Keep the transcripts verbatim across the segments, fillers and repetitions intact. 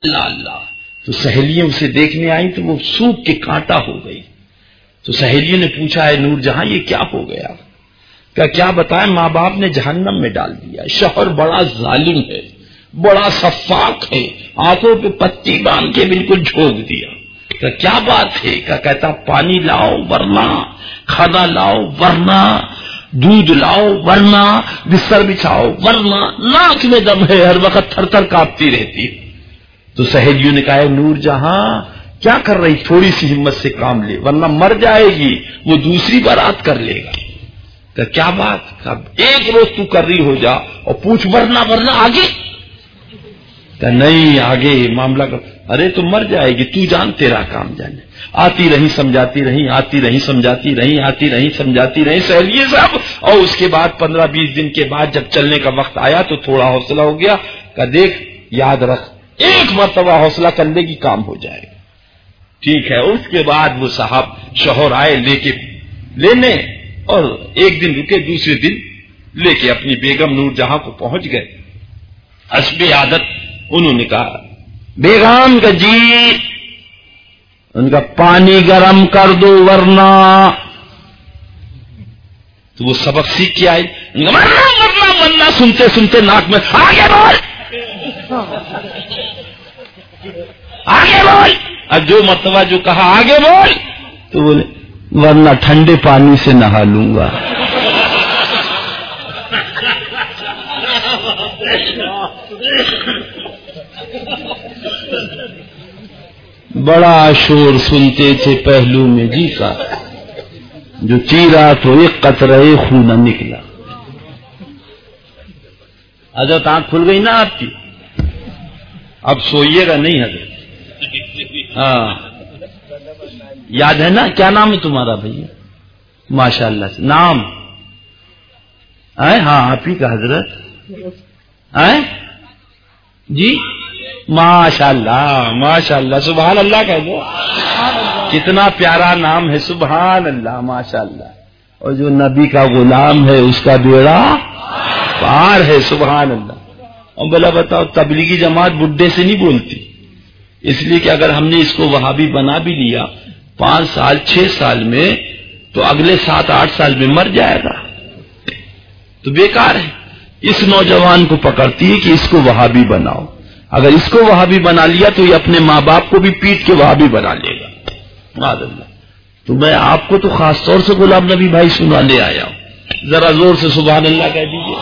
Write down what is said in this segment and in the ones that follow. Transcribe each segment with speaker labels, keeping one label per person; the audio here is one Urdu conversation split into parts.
Speaker 1: اللہ اللہ. تو سہیلیاں اسے دیکھنے آئی تو وہ سوکھ کے کانٹا ہو گئی. تو سہیلیوں نے پوچھا ہے نور جہاں یہ کیا ہو گیا؟ کہ کیا بتائیں، ماں باپ نے جہنم میں ڈال دیا. شوہر بڑا ظالم ہے، بڑا سفاک ہے، آنکھوں پہ پتی باندھ کے بالکل جھونک دیا. کہ کیا بات ہے؟ کہ کہتا پانی لاؤ ورنہ، کھانا لاؤ ورنہ، دودھ لاؤ ورنہ، بستر بچھاؤ ورنہ. ناک میں دم ہے، ہر وقت تھر تھر کانپتی رہتی. تو سہیلیوں نے کہا نور جہاں کیا کر رہی، تھوڑی سی ہمت سے کام لے ورنہ مر جائے گی، وہ دوسری بارات کر لے گا. کہ کیا بات؟ ایک روز تو کر رہی ہو جا اور پوچھ ورنہ ورنہ آگے. کہ نہیں آگے معاملہ کر. ارے تو مر جائے گی، تو جان تیرا کام جانے. آتی رہی سمجھاتی رہی، آتی رہی سمجھاتی رہی، آتی رہی سمجھاتی رہی سہیلیے صاحب. اور اس کے بعد پندرہ بیس دن کے بعد جب چلنے کا وقت آیا تو تھوڑا حوصلہ ہو گیا. کہ دیکھ یاد رکھ، ایک مرتبہ حوصلہ کر لے گی کام ہو جائے گا. ٹھیک ہے. اس کے بعد وہ صاحب شوہر آئے لے کے لینے، اور ایک دن رکے، دوسرے دن لے کے اپنی بیگم نور جہاں کو پہنچ گئے. حسب عادت انہوں نے کہا بیگم کا جی، ان کا پانی گرم کر دو ورنہ. تو وہ سبق سیکھ کے آئی. ورنہ ورنہ ورنہ سنتے سنتے ناک میں آگے بول آگے بول. اب جو مرتبہ جو کہا آگے بول تو بولے ورنہ ٹھنڈے پانی سے نہا لوں گا. بڑا شور سنتے تھے پہلو میں جی کا، جو چیرا تو ایک قطرہ خون نکلا. حضرت آنکھ کھل گئی نا آپ کی، اب سوئیے گا نہیں حضرت. ہاں یاد ہے نا؟ کیا نام ہے تمہارا بھیا؟ ماشاء اللہ سے نام آئے؟ ہاں آپ ہی کا حضرت آئے جی. ماشاء اللہ ماشاء اللہ سبحان اللہ کہہ دو. کتنا پیارا نام ہے، سبحان اللہ ماشاء اللہ. اور جو نبی کا غلام ہے اس کا بیڑا پار ہے، سبحان اللہ. اور بلا بتاؤ تبلیغی جماعت بڈھے سے نہیں بولتی، اس لیے کہ اگر ہم نے اس کو وہابی بنا بھی لیا پانچ سال چھ سال میں تو اگلے سات آٹھ سال میں مر جائے گا، تو بیکار ہے. اس نوجوان کو پکڑتی ہے کہ اس کو وہابی بناؤ. اگر اس کو وہابی بنا لیا تو یہ اپنے ماں باپ کو بھی پیٹ کے وہابی بنا لے گا. معاذ اللہ. تو میں آپ کو تو خاص طور سے غلام نبی بھائی سنانے آیا ہوں. ذرا زور سے سبحان اللہ کہہ دیجیے.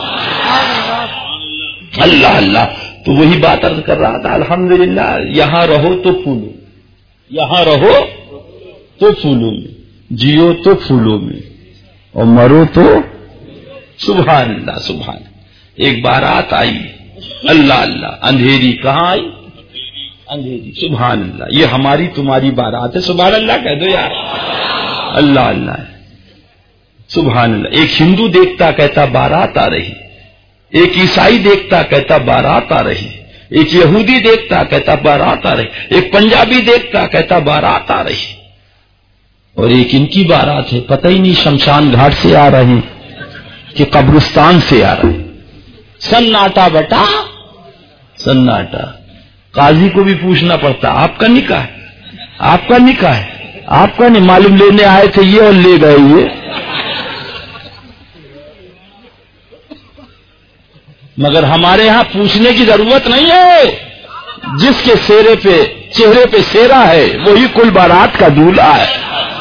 Speaker 1: اللہ اللہ. تو وہی بات عرض کر رہا تھا، الحمدللہ یہاں رہو تو پھولو، یہاں رہو تو پھولوں میں، جیو تو پھولوں میں، اور مرو تو سبحان اللہ سبحان. ایک بارات آئی، اللہ اللہ. اندھیری کہاں آئی؟ اندھیری. سبحان اللہ. یہ ہماری تمہاری بارات ہے، سبحان اللہ کہہ دو یار. اللہ اللہ سبحان اللہ. ایک ہندو دیکھتا کہتا بارات آ رہی، ایک عیسائی دیکھتا کہتا بارات آ رہی، ایک یہودی دیکھتا کہتا بارات آ رہی، ایک پنجابی دیکھتا کہتا بارات آ رہی، اور ایک ان کی بارات ہے، پتہ ہی نہیں شمشان گھاٹ سے آ رہے کہ قبرستان سے آ رہے. سناٹا بٹا سناٹا. قاضی کو بھی پوچھنا پڑتا آپ کا نکاح ہے، آپ کا نکاح ہے، آپ کا نہیں معلوم، لینے آئے تھے یہ اور لے گئے یہ. مگر ہمارے ہاں پوچھنے کی ضرورت نہیں ہے. جس کے چہرے پہ چہرے پہ سیرا ہے وہی کل بارات کا دولہا ہے.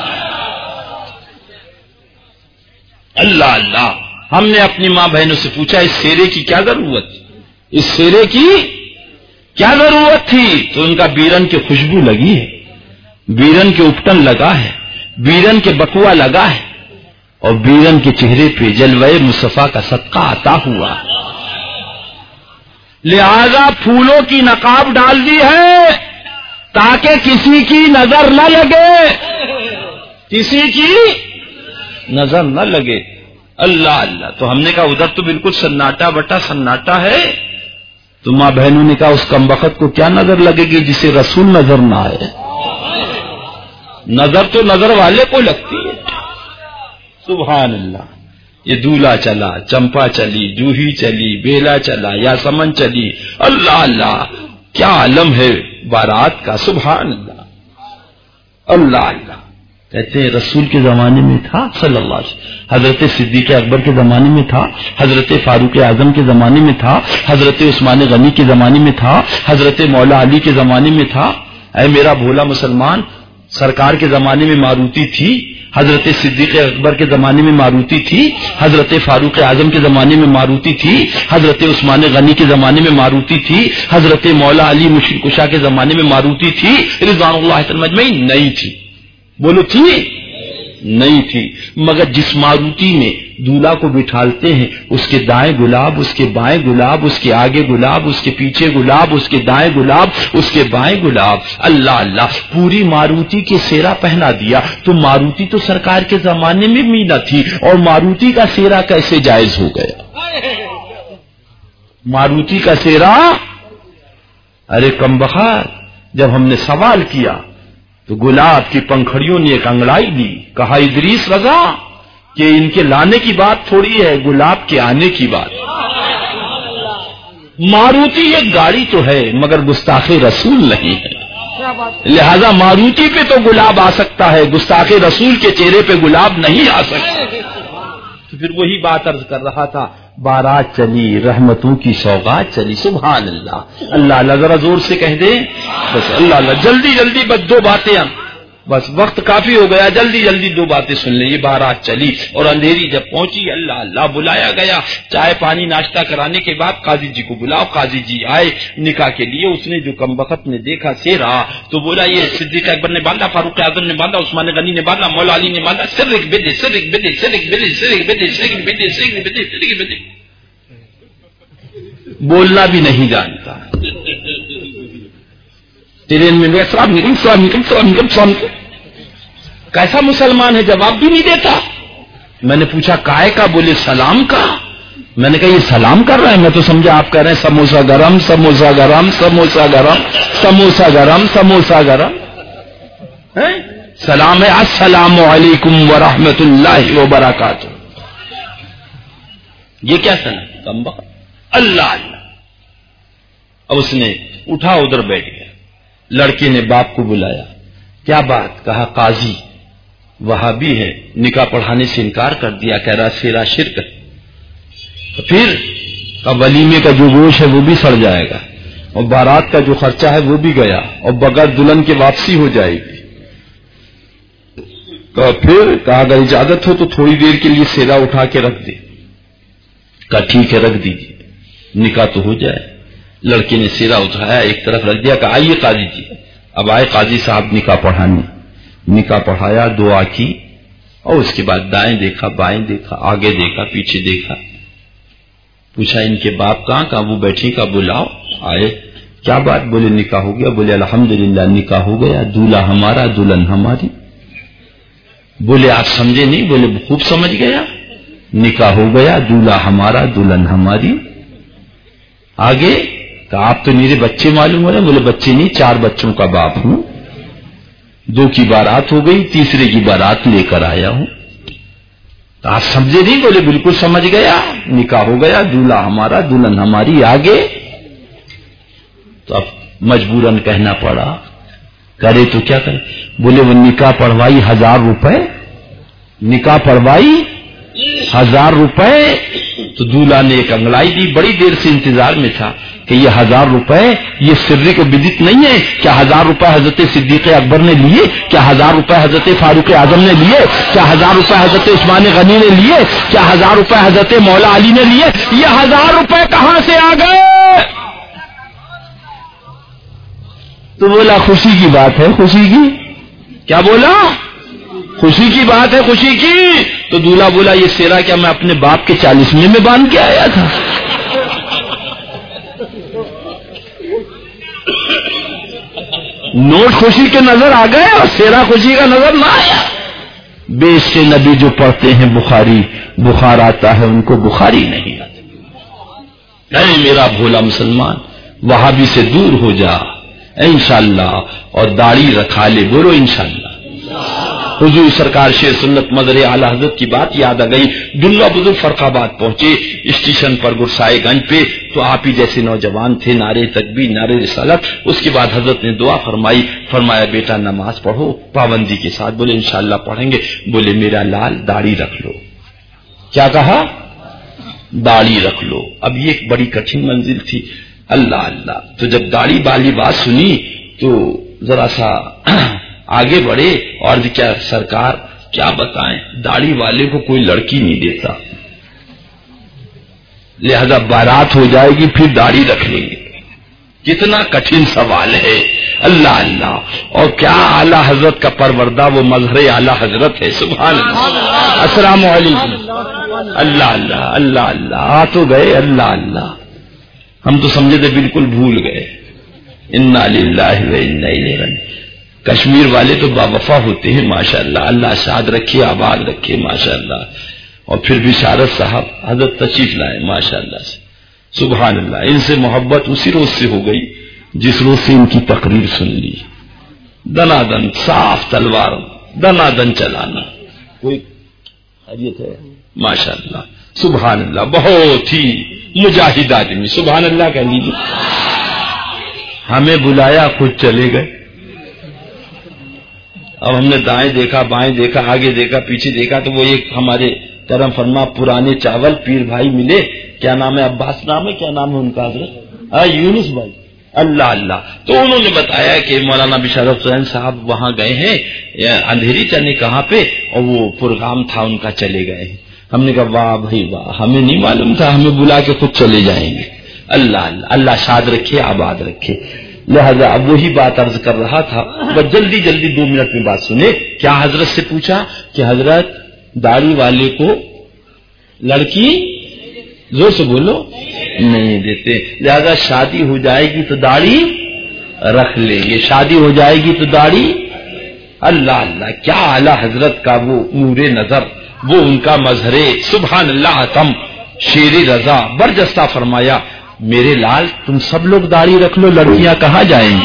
Speaker 1: اللہ اللہ. ہم نے اپنی ماں بہنوں سے پوچھا اس سیرے کی کیا ضرورت، اس سیرے کی کیا ضرورت تھی؟ تو ان کا بیرن کے خوشبو لگی ہے، بیرن کے اپٹن لگا ہے، بیرن کے بکوا لگا ہے، اور بیرن کے چہرے پہ جلوہ مصطفیٰ کا صدقہ عطا ہوا. لہذا پھولوں کی نقاب ڈال دی ہے تاکہ کسی کی نظر نہ لگے، کسی کی نظر نہ لگے. اللہ اللہ. تو ہم نے کہا ادھر تو بالکل سناٹا بٹا سناٹا ہے. تو ماں بہنوں نے کہا اس کمبخت کو کیا نظر لگے گی جسے رسول نظر نہ آئے؟ نظر تو نظر والے کو لگتی ہے. سبحان اللہ. یہ دولہا چلا، چمپا چلی، جوہی چلی، بیلا چلا، یا سمن چلی. اللہ اللہ کیا عالم ہے. بارات کا. سبحان اللہ اللہ اللہ. کہتے ہیں رسول کے زمانے میں تھا صلی اللہ علیہ وسلم, حضرت صدیق اکبر کے زمانے میں تھا, حضرت فاروق اعظم کے زمانے میں تھا, حضرت عثمان غنی کے زمانے میں تھا, حضرت مولا علی کے زمانے میں تھا. اے میرا بھولا مسلمان, سرکار کے زمانے میں ماروتی تھی, حضرت صدیق اکبر کے زمانے میں ماروتی تھی, حضرت فاروق اعظم کے زمانے میں ماروتی تھی, حضرت عثمان غنی کے زمانے میں ماروتی تھی, حضرت مولا علی مشکل کشا کے زمانے میں ماروتی تھی, رضوان اللہ تعالی اجمعین نہیں تھی. بولو تھی نہیں تھی. مگر جس ماروتی میں دولہا کو بٹھالتے ہیں اس کے دائیں گلاب, اس کے بائیں گلاب, اس کے آگے گلاب, اس کے پیچھے گلاب, اس کے دائیں گلاب, اس کے بائیں گلاب. اللہ اللہ, پوری ماروتی کے سیرا پہنا دیا. تو ماروتی تو سرکار کے زمانے میں بھی نہ تھی, اور ماروتی کا سیرا کیسے جائز ہو گیا؟ ماروتی کا سیرا. ارے کمبخت, جب ہم نے سوال کیا تو گلاب کی پنکھڑیوں نے ایک انگڑائی دی. کہا ادریس رضا کہ ان کے لانے کی بات تھوڑی ہے, گلاب کے آنے کی بات. ماروتی ایک گاڑی تو ہے مگر گستاخ رسول نہیں ہے, لہذا ماروتی پہ تو گلاب آ سکتا ہے, گستاخ رسول کے چہرے پہ گلاب نہیں آ سکتا. تو پھر وہی بات عرض کر رہا تھا, بارات چلی, رحمتوں کی سوغات چلی. سبحان اللہ اللہ اللہ. ذرا زور سے کہہ دے بس اللہ اللہ. جلدی جلدی بس دو باتیں, ہم بس وقت کافی ہو گیا, جلدی جلدی دو باتیں سن لیں. یہ بارات چلی اور اندھیری جب پہنچی, اللہ اللہ بلایا گیا. چائے پانی ناشتہ کرانے کے بعد قاضی جی کو بلاؤ. قاضی جی آئے نکاح کے لیے. اس نے جو کمبخت نے دیکھا سیرا تو بولا یہ صدیق اکبر نے باندھا, فاروق اعظم نے باندھا, عثمان غنی نے باندھا, مولا علی نے باندھا. سرک بدے سرک بدے سرک بدے سرک بدے سرک بدے سرک بدے سرک بدے. بولنا بھی نہیں جانتا. ٹرین میں السلام علیکم السلام علیکم السلام علیکم السلام علیکم. کیسا مسلمان ہے, جواب بھی نہیں دیتا. میں نے پوچھا کائے کا؟ بولے سلام کا. میں نے کہا یہ سلام کر رہا ہے, میں تو سمجھا آپ کہہ رہے ہیں سموسا گرم سموسا گرم سموسا گرم سموسا گرم سموسا گرم. سلام ہے السلام علیکم ورحمۃ اللہ وبرکاتہ. یہ کیا سلام؟ کم بخت. اللہ اللہ. اب اس نے اٹھا ادھر بیٹھ گیا. لڑکے نے باپ کو بلایا. کیا بات؟ کہا قاضی وہابی ہے, نکاح پڑھانے سے انکار کر دیا, کہہ رہا سیرا شرک. پھر اب ولیمے کا جو گوشت ہے وہ بھی سڑ جائے گا, اور بارات کا جو خرچہ ہے وہ بھی گیا, اور بغیر دلہن کے واپسی ہو جائے گی. تو پھر کہا اگر اجازت ہو تو تھوڑی دیر کے لیے سیرا اٹھا کے رکھ دے. کہا ٹھیک ہے رکھ دیجیے, نکاح تو ہو جائے. لڑکے نے سیرا اٹھایا ایک طرف رکھ دیا. کہا آئیے قاضی جی. اب آئے قاضی صاحب نکاح پڑھانے. نکاح پڑھایا, دعا کی, اور اس کے بعد دائیں دیکھا بائیں دیکھا آگے دیکھا پیچھے دیکھا. پوچھا ان کے باپ کہاں؟ کہاں وہ بیٹھے. کا بلاؤ. آئے. کیا بات؟ بولے نکاح ہو گیا. بولے الحمدللہ نکاح ہو گیا, دولہا ہمارا دلہن ہماری. بولے آپ سمجھے نہیں؟ بولے خوب سمجھ گیا. نکاح ہو گیا, دولہا ہمارا دلہن ہماری. آگے کہا آپ تو میرے بچے معلوم ہو رہے. بولے بچے نہیں, چار بچوں کا باپ ہوں. دو کی بارات ہو گئی, تیسرے کی بارات لے کر آیا ہوں. تو آپ سمجھے نہیں؟ بولے بالکل سمجھ گیا. نکاح ہو گیا, دولہا ہمارا دلہن ہماری. آگے تو اب مجبوراً کہنا پڑا. کرے تو کیا کرے؟ بولے وہ نکاح پڑھوائی ہزار روپے, نکاح پڑھوائی ہزار روپے. تو دولہا نے ایک انگڑائی دی. بڑی دیر سے انتظار میں تھا کہ یہ ہزار روپے یہ سرے کو بدت نہیں ہے. کیا ہزار روپے حضرت صدیق اکبر نے لیے؟ کیا ہزار روپے حضرت فاروق اعظم نے لیے؟ کیا ہزار روپے حضرت عثمان غنی نے لیے؟ کیا ہزار روپے حضرت مولا علی نے لیے؟ یہ ہزار روپے کہاں سے آ گئے؟ تو بولا خوشی کی بات ہے, خوشی کی. کیا بولا؟ خوشی کی بات ہے, خوشی کی. تو دولہا بولا یہ سیرا کیا میں اپنے باپ کے چالیسویں میں باندھ کے آیا تھا؟ نوٹ خوشی کے نظر آ گئے اور سیرا خوشی کا نظر نہ آیا. بیش کے نبی جو پڑھتے ہیں بخاری, بخار آتا ہے, ان کو بخاری نہیں آتا. اے میرا بھولا مسلمان, وہابی سے دور ہو جا انشاءاللہ, اور داڑھی رکھا لے. بولو انشاءاللہ. حضور سرکار شیر سنت مدر اعلی حضرت کی بات یاد آ گئی. دلہ بزرگ فرق آباد پہنچے اسٹیشن پر گرسائے گنج پہ تو آپ ہی جیسے نوجوان تھے, نعرے تکبیر نعرے رسالت. اس کے بعد حضرت نے دعا فرمائی, فرمایا بیٹا نماز پڑھو پابندی کے ساتھ. بولے انشاءاللہ پڑھیں گے. بولے میرا لال داڑھی رکھ لو. کیا کہا؟ داڑھی رکھ لو. اب یہ ایک بڑی کٹھن منزل تھی. اللہ اللہ. تو جب داڑھی والی بات سنی تو ذرا سا آگے بڑھے اور کیا سرکار کیا بتائیں, داڑھی والے کو کوئی لڑکی نہیں دیتا, لہذا بارات ہو جائے گی پھر داڑھی رکھ لیں گے. کتنا کٹھن سوال ہے. اللہ اللہ. اور کیا اعلی حضرت کا پروردہ وہ مظہر اعلی حضرت ہے. سبحان اللہ. السلام علیکم. اللہ اللہ اللہ اللہ. آ تو گئے. اللہ اللہ. ہم تو سمجھے تھے بالکل بھول گئے. انا للہ و انا الیہ راجعون. کشمیر والے تو باوفا ہوتے ہیں ماشاءاللہ. اللہ شاد رکھے آباد رکھے ماشاءاللہ. اور پھر بھی شارد صاحب حضرت تشریف لائے ماشاءاللہ سے. سبحان اللہ. ان سے محبت اسی روز سے ہو گئی جس روز سے ان کی تقریر سن لی. دنا دن صاف تلوار دنا دن چلانا. کوئی حیثیت ہے ماشاءاللہ. سبحان اللہ. بہت ہی مجاہد آدمی. سبحان اللہ کہہ لیجیے. ہمیں بلایا خود چلے گئے. اب ہم نے دائیں دیکھا بائیں دیکھا آگے دیکھا پیچھے دیکھا تو وہ ایک ہمارے کرم فرما پرانے چاول پیر بھائی ملے. کیا نام ہے؟ عباس نام ہے. کیا نام ہے ان کا حضرت؟ یونس بھائی. اللہ اللہ. تو انہوں نے بتایا کہ مولانا بشارت حسین صاحب وہاں گئے ہیں اندھیری چنے کہاں پہ, اور وہ پروگرام تھا ان کا چلے گئے ہیں. ہم نے کہا واہ بھائی واہ, ہمیں نہیں معلوم تھا, ہمیں بلا کے خود چلے جائیں گے. اللہ اللہ. اللہ شاد رکھے آباد رکھے. لہذا اب وہی بات عرض کر رہا تھا. بس جلدی جلدی دو منٹ میں بات سنے. کیا حضرت سے پوچھا کہ حضرت داڑھی والے کو لڑکی زور سے بولو نہیں دیتے, لہذا شادی ہو جائے گی تو داڑھی رکھ لیں گے. شادی ہو جائے گی تو داڑھی. اللہ اللہ. کیا اعلی حضرت کا وہ نور نظر, وہ ان کا مظہر. سبحان اللہ. تم شیر رضا برجستہ فرمایا میرے لال تم سب لوگ داڑھی رکھ لو, لڑکیاں کہاں جائیں گی؟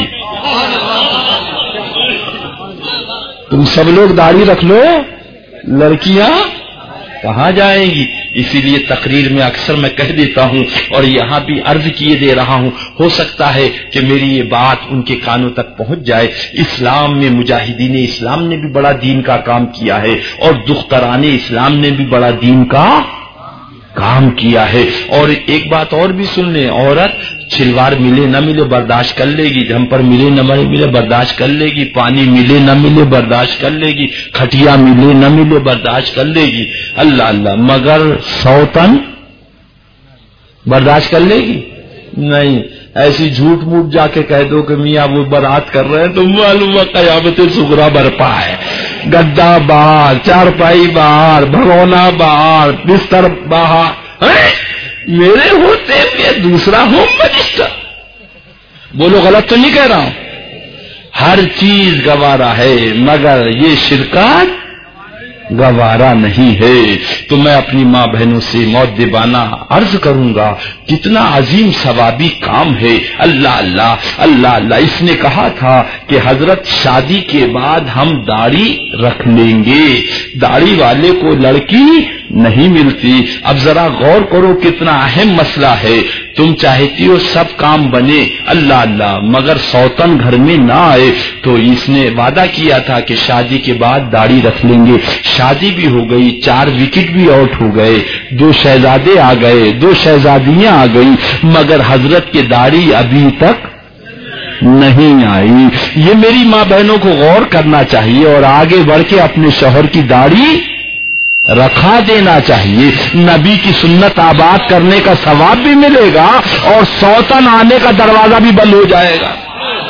Speaker 1: تم سب لوگ داڑھی رکھ لو, لڑکیاں کہاں جائیں گی؟ اسی لیے تقریر میں اکثر میں کہہ دیتا ہوں اور یہاں بھی عرض کیے دے رہا ہوں, ہو سکتا ہے کہ میری یہ بات ان کے کانوں تک پہنچ جائے. اسلام میں مجاہدین اسلام نے بھی بڑا دین کا کام کیا ہے اور دختران اسلام نے بھی بڑا دین کا کام کیا ہے. اور ایک بات اور بھی سن لیں, عورت شلوار ملے نہ ملے برداشت کر لے گی, جھمپر ملے نہ ملے برداشت کر لے گی, پانی ملے نہ ملے برداشت کر لے گی, کھٹیا ملے نہ ملے برداشت کر لے گی. اللہ اللہ. مگر سوتن برداشت کر لے گی نہیں. ایسی جھوٹ موٹ جا کے کہہ دو کہ میاں وہ برات کر رہے ہیں تو معلوم ہے قیامت صغریٰ برپا ہے. گدا باہر, چارپائی باہر, بھگونا باہر, بستر باہر. میرے ہوتے میں دوسرا ہوم منسٹر. بولو غلط تو نہیں کہہ رہا ہوں. ہر چیز گوارا ہے مگر یہ شرکت گوارا نہیں ہے. تو میں اپنی ماں بہنوں سے مؤدبانہ عرض کروں گا کتنا عظیم ثوابی کام ہے. اللہ اللہ اللہ اللہ. اس نے کہا تھا کہ حضرت شادی کے بعد ہم داڑھی رکھ لیں گے, داڑھی والے کو لڑکی نہیں ملتی. اب ذرا غور کرو کتنا اہم مسئلہ ہے. تم چاہتی ہو سب کام بنے, اللہ اللہ, مگر سوتن گھر میں نہ آئے. تو اس نے وعدہ کیا تھا کہ شادی کے بعد داڑھی رکھ لیں گے. شادی بھی ہو گئی, چار وکٹ بھی آؤٹ ہو گئے, دو شہزادے آ گئے, دو شہزادیاں آ گئی, مگر حضرت کی داڑھی ابھی تک نہیں آئی. یہ میری ماں بہنوں کو غور کرنا چاہیے اور آگے بڑھ کے اپنے شوہر کی داڑھی رکھا دینا چاہیے. نبی کی سنت آباد کرنے کا ثواب بھی ملے گا اور سوتن آنے کا دروازہ بھی بند ہو جائے گا.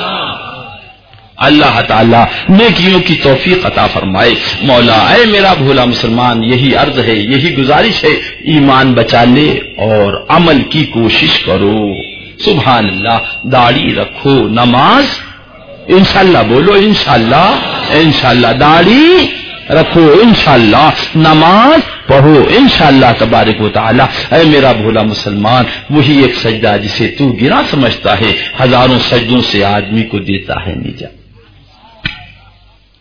Speaker 1: اللہ تعالیٰ نیکیوں کی توفیق عطا فرمائے. مولا اے میرا بھولا مسلمان, یہی عرض ہے, یہی گزارش ہے, ایمان بچا لے اور عمل کی کوشش کرو. سبحان اللہ. داڑھی رکھو, نماز انشاءاللہ بولو انشاءاللہ انشاءاللہ. داڑھی رکھو انشاءاللہ, نماز پڑھو انشاءاللہ تبارک و تعالی. اے میرا بھولا مسلمان, وہی ایک سجدہ جسے تو گرا سمجھتا ہے ہزاروں سجدوں سے آدمی کو دیتا ہے نجات.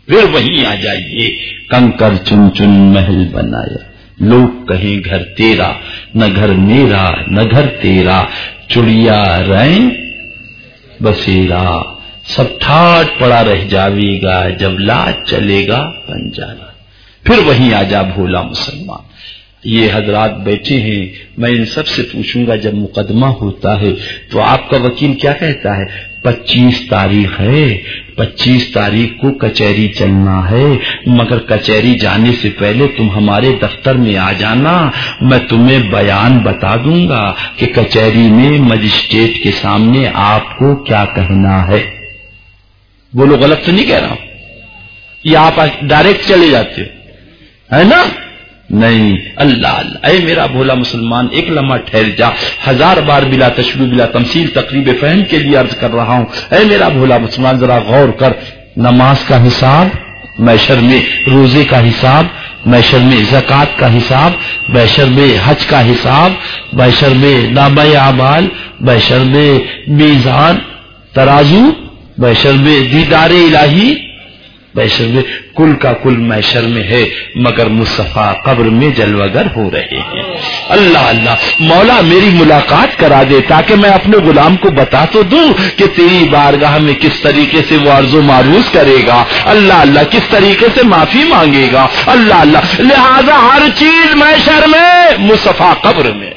Speaker 1: پھر وہیں آ جائیے. کنکر چن چن محل بنایا، لوگ کہیں گھر تیرا، نہ گھر میرا نہ گھر تیرا، چڑیا رین بسیرا، سب ٹھاٹ پڑا رہ جاوے گا جب لاج چلے گا پنجانا. پھر وہیں آ جا بھولا مسلمان. یہ حضرات بیٹھے ہیں، میں ان سب سے پوچھوں گا جب مقدمہ ہوتا ہے تو آپ کا وکیل کیا کہتا ہے؟ پچیس تاریخ ہے، پچیس تاریخ کو کچہری چلنا ہے، مگر کچہری جانے سے پہلے تم ہمارے دفتر میں آ جانا، میں تمہیں بیان بتا دوں گا کہ کچہری میں مجسٹریٹ کے سامنے آپ کو کیا کہنا ہے. بولو غلط تو نہیں کہہ رہا ہوں؟ یہ آپ ڈائریکٹ چلے جاتے ہو ہے نا؟ نہیں. اللہ اللہ، اے میرا بھولا مسلمان ایک لمحہ ٹھہر جا. ہزار بار بلا تشبیہ بلا تمثیل تقریب فہم کے لیے عرض کر رہا ہوں. اے میرا بھولا مسلمان ذرا غور کر. نماز کا حساب محشر میں، روزے کا حساب محشر میں، زکوٰۃ کا حساب محشر میں، حج کا حساب محشر میں، نامہ اعمال محشر میں، میزان ترازو محشر میں، دیدار الہی محشر میں، کل کا کل محشر میں ہے، مگر مصطفیٰ قبر میں جلوگر ہو رہے ہیں. اللہ اللہ، مولا میری ملاقات کرا دے تاکہ میں اپنے غلام کو بتا تو دوں کہ تیری بارگاہ میں کس طریقے سے وہ عرض و معروض کرے گا. اللہ اللہ، کس طریقے سے معافی مانگے گا. اللہ اللہ، لہذا ہر چیز محشر میں، مصطفیٰ قبر میں.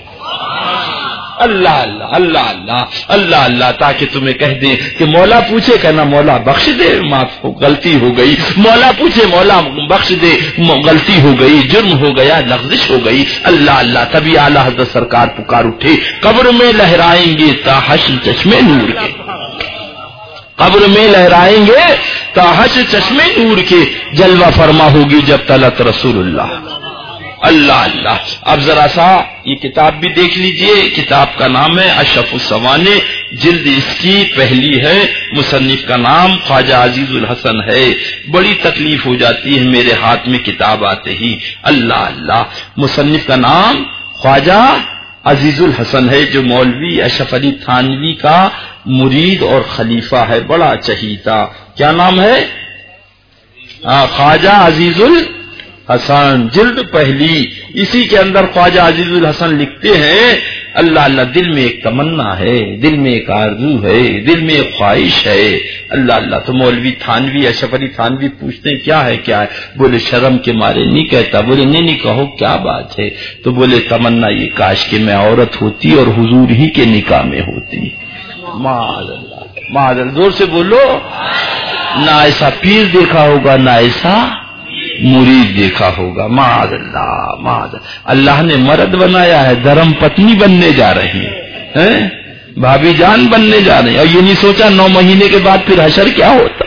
Speaker 1: اللہ اللہ اللہ اللہ اللہ اللہ، تاکہ تمہیں کہہ دیں کہ مولا پوچھے کہنا مولا بخش دے، معاف ہو غلطی ہو گئی. مولا پوچھے مولا بخش دے، غلطی ہو گئی، جرم ہو گیا، لغزش ہو گئی. اللہ اللہ، تبھی اعلیٰ حضرت سرکار پکار اٹھے، قبر میں لہرائیں گے تا حشر چشمے نور کے، قبر میں لہرائیں گے تا حشر چشمے نور کے، جلوہ فرما ہوگی جب طلعت رسول اللہ. اللہ اللہ، اب ذرا سا یہ کتاب بھی دیکھ لیجئے. کتاب کا نام ہے اشرف السوانے، جلد اس کی پہلی ہے، مصنف کا نام خواجہ عزیز الحسن ہے. بڑی تکلیف ہو جاتی ہے میرے ہاتھ میں کتاب آتے ہی. اللہ اللہ، مصنف کا نام خواجہ عزیز الحسن ہے، جو مولوی اشرف علی تھانوی کا مرید اور خلیفہ ہے، بڑا چہیتا. کیا نام ہے؟ خواجہ عزیز الحسن، جلد پہلی. اسی کے اندر خواجہ عزیز الحسن لکھتے ہیں، اللہ اللہ، دل میں ایک تمنا ہے، دل میں ایک آرزو ہے، دل میں ایک خواہش ہے. اللہ اللہ، تو مولوی تھانوی اشرف علی تھانوی پوچھتے ہیں کیا ہے کیا ہے؟ بولے شرم کے مارے نہیں کہتا. بولے نہیں نہیں کہو کیا بات ہے؟ تو بولے تمنا یہ کاش کہ میں عورت ہوتی اور حضور ہی کے نکاح میں ہوتی. معاذ اللہ معاذ اللہ، زور سے بولو. نہ ایسا پیر دیکھا ہوگا نہ ایسا مرید دیکھا ہوگا. معاذ اللہ معاذ اللہ، نے مرد بنایا ہے، دھرم پتنی بننے جا رہی ہے، بھابھی جان بننے جا رہی ہے، اور یہ نہیں سوچا نو مہینے کے بعد پھر حشر کیا ہوتا.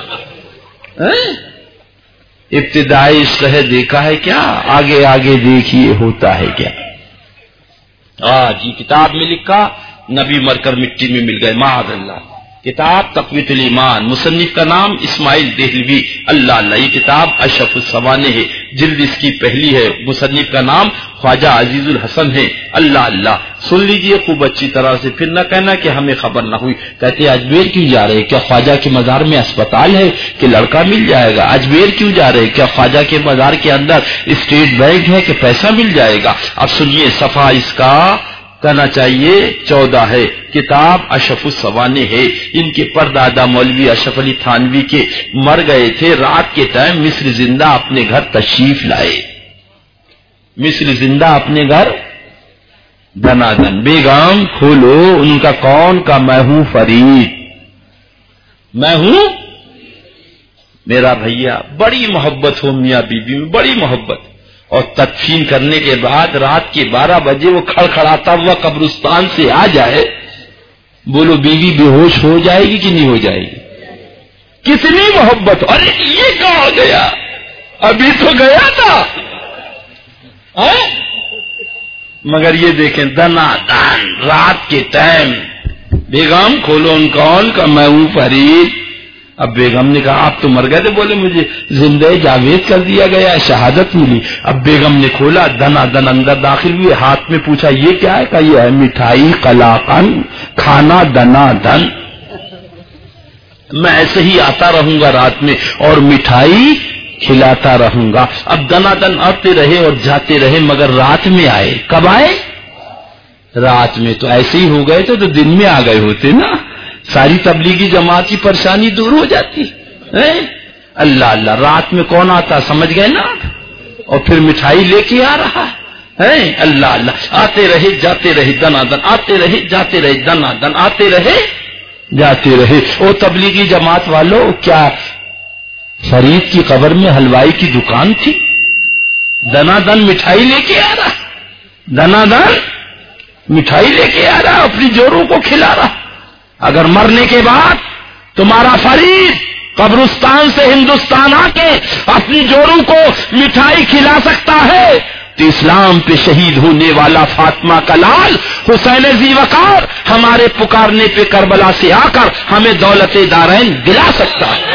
Speaker 1: ابتدائی شہ دیکھا ہے کیا، آگے آگے دیکھیے ہوتا ہے کیا. آج یہ کتاب میں لکھا، نبی مر کر مٹی میں مل گئے. معاذ اللہ. کتاب تقویت الایمان، مصنف کا نام اسماعیل دہلوی. اللہ اللہ، یہ کتاب اشرف السوانے ہے، جلد اس کی پہلی ہے، مصنف کا نام خواجہ عزیز الحسن ہے. اللہ اللہ، سن لیجئے خوب اچھی طرح سے، پھر نہ کہنا کہ ہمیں خبر نہ ہوئی. کہتے اجمیر کیوں جا رہے؟ کیا خواجہ کے مزار میں اسپتال ہے کہ لڑکا مل جائے گا؟ اجمیر کیوں جا رہے؟ کیا خواجہ کے مزار کے اندر اسٹیٹ بینک ہے کہ پیسہ مل جائے گا؟ اب سنیے، صفحہ اس کا کہنا چاہیے چودہ ہے. کتاب اشرف السوانے ہے. ان کے پردادا مولوی اشرف علی تھانوی کے مر گئے تھے، رات کے ٹائم مصر زندہ اپنے گھر تشریف لائے. مصر زندہ اپنے گھر دنا دن. بیگم کھولو، ان کا کون کا میں ہوں فرید، میں ہوں میرا بھیا. بڑی محبت ہو میاں بیوی میں، بڑی محبت. اور تدفین کرنے کے بعد رات کے بارہ بجے وہ کھڑکھڑاتا ہوا قبرستان سے آ جائے، بولو بیوی بے ہوش ہو جائے گی کہ نہیں ہو جائے گی؟ کتنی محبت. ارے یہ کہاں گیا؟ ابھی تو گیا تھا. مگر یہ دیکھیں، دنا دان رات کے ٹائم، بیگم کھولو ان کون کا میں ہوں فرید. اب بیگم نے کہا آپ تو مر گئے تھے. بولے مجھے زندہ جاوید کر دیا گیا، شہادت ملی. اب بیگم نے کھولا، دنا دن اندر داخل ہوئے، ہاتھ میں پوچھا یہ کیا ہے؟ کہا یہ ہے مٹھائی قلاقند، کھانا دنا دن. میں ایسے ہی آتا رہوں گا رات میں اور مٹھائی کھلاتا رہوں گا. اب دنا دن آتے رہے اور جاتے رہے مگر رات میں آئے. کب آئے؟ رات میں. تو ایسے ہی ہو گئے تو, تو دن میں آ گئے ہوتے نا, ساری تبلیغی جماعت کی پریشانی دور ہو جاتی. اللہ اللہ, رات میں کون آتا سمجھ گئے نا, اور پھر مٹھائی لے کے آ رہا ہے. اللہ اللہ, آتے رہے جاتے رہے دنا دن, آتے رہے جاتے رہے دنا دن, آتے رہے جاتے رہے. او تبلیغی جماعت والوں, کیا فرید کی قبر میں حلوائی کی دکان تھی؟ دنا دن مٹھائی لے کے آ رہا, دنا دن مٹھائی لے کے آ رہا, اپنی جوڑوں کو کھلا رہا. اگر مرنے کے بعد تمہارا فرید قبرستان سے ہندوستان آ کے اپنی جوڑوں کو مٹھائی کھلا سکتا ہے تو اسلام پہ شہید ہونے والا فاطمہ کا لال حسین ذی وقار ہمارے پکارنے پہ کربلا سے آ کر ہمیں دولت دارین دلا سکتا ہے.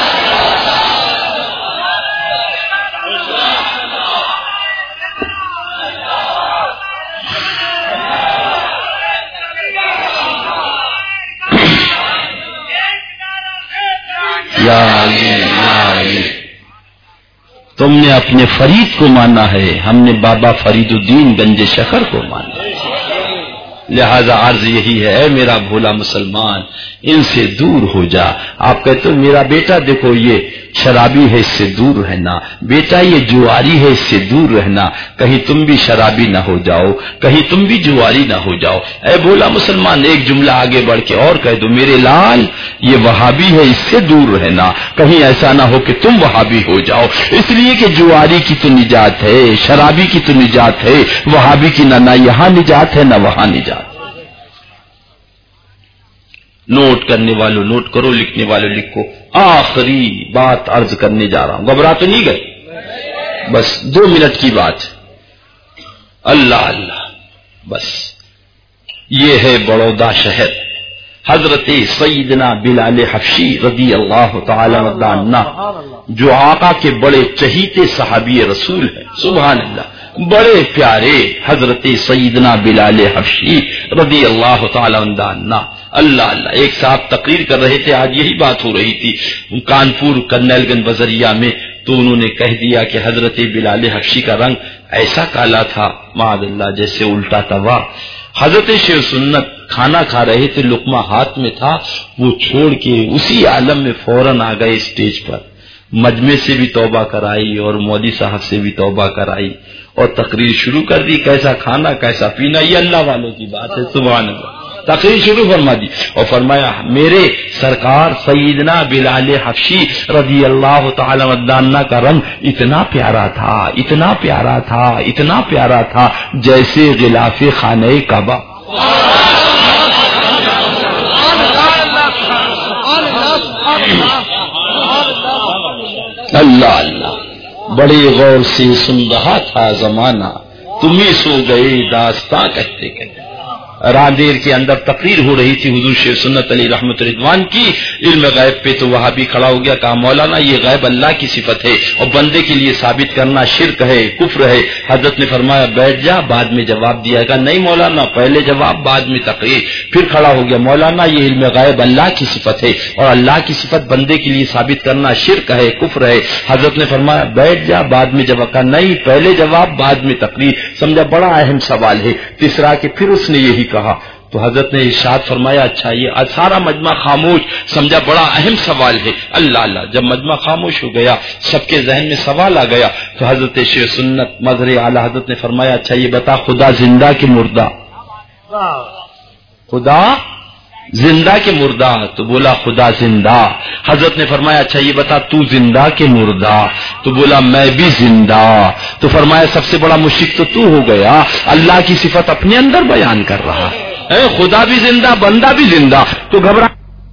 Speaker 1: یا علی یا علی, تم نے اپنے فرید کو مانا ہے, ہم نے بابا فرید الدین گنج شکر کو مانا ہے. لہذا عرض یہی ہے, اے میرا بھولا مسلمان, ان سے دور ہو جا. آپ کہتے ہو میرا بیٹا دیکھو یہ شرابی ہے, اس سے دور رہنا, بیٹا یہ جواری ہے, اس سے دور رہنا, کہیں تم بھی شرابی نہ ہو جاؤ, کہیں تم بھی جواری نہ ہو جاؤ. اے بھولا مسلمان, ایک جملہ آگے بڑھ کے اور کہہ دو, میرے لال یہ وہابی ہے, اس سے دور رہنا, کہیں ایسا نہ ہو کہ تم وہابی ہو جاؤ. اس لیے کہ جواری کی تو نجات ہے, شرابی کی تو نجات ہے, وہابی کی نہ نہ یہاں نجات ہے نہ وہاں نجات. نوٹ کرنے والوں نوٹ کرو, لکھنے والوں لکھو. آخری بات عرض کرنے جا رہا ہوں, گھبرا تو نہیں گئے؟ بس دو منٹ کی بات. اللہ اللہ, بس یہ ہے بڑودہ شہر. حضرت سیدنا بلال حبشی رضی اللہ تعالی عنہ جو آقا کے بڑے چہیتے صحابی رسول ہیں, سبحان اللہ, بڑے پیارے حضرت سیدنا بلال حبشی رضی اللہ تعالی عنہ. اللہ اللہ, ایک صاحب تقریر کر رہے تھے, آج یہی بات ہو رہی تھی کانپور کرنیل گنج بزریا میں, تو انہوں نے کہہ دیا کہ حضرت بلال حبشی کا رنگ ایسا کالا تھا معاذ اللہ جیسے الٹا توا. حضرت شیخ سنت کھانا کھا رہے تھے, لقمہ ہاتھ میں تھا, وہ چھوڑ کے اسی عالم میں فوراً آ گئے اسٹیج پر. مجمع سے بھی توبہ کرائی اور مولوی صاحب سے بھی توبہ کرائی اور تقریر شروع کر دی. کیسا کھانا کیسا پینا, یہ اللہ والوں کی بات ہے, سبحان اللہ. تقریر شروع فرما دی اور فرمایا میرے سرکار سیدنا بلال حبشی رضی اللہ تعالی عنہ کا رنگ اتنا پیارا تھا, اتنا پیارا تھا, اتنا پیارا تھا جیسے غلاف خانہ کعبہ. اللہ اللہ, بڑے غور سے سن رہا تھا زمانہ, تم ہی سو گئے داستاں کہتے کہتے. راندیر کے اندر تقریر ہو رہی تھی حضور شیخ سنت علی رحمت رضوان کی, علم غیب پہ تو وہاں بھی کھڑا ہو گیا, کہا مولانا یہ غیب اللہ کی صفت ہے اور بندے کے لیے ثابت کرنا شرک ہے, کفر ہے. حضرت نے فرمایا بیٹھ جا, بعد میں جواب دیا گا. نہیں مولانا, پہلے جواب بعد میں تقریر. پھر کھڑا ہو گیا, مولانا یہ علم غیب اللہ کی صفت ہے اور اللہ کی صفت بندے کے لیے ثابت کرنا شرک ہے, کفر ہے. حضرت نے فرمایا بیٹھ جا, بعد میں جواب. کہا نہیں, پہلے جواب بعد میں تقریر. سمجھا بڑا اہم سوال ہے. تیسرا کہ پھر اس نے یہی کہا, تو حضرت نے ارشاد فرمایا اچھا یہ سارا مجمع خاموش. سمجھا بڑا اہم سوال ہے. اللہ اللہ, جب مجمع خاموش ہو گیا, سب کے ذہن میں سوال آ گیا, تو حضرت شیخ سنت مظہر اعلی حضرت نے فرمایا اچھا یہ بتا خدا زندہ کہ مردہ؟ خدا زندہ کہ مردہ؟ تو بولا خدا زندہ. حضرت نے فرمایا اچھا یہ بتا تو زندہ کہ مردہ؟ تو بولا میں بھی زندہ. تو فرمایا سب سے بڑا مشرک تو تو ہو گیا, اللہ کی صفت اپنے اندر بیان کر رہا ہے, خدا بھی زندہ بندہ بھی زندہ. تو گھبرا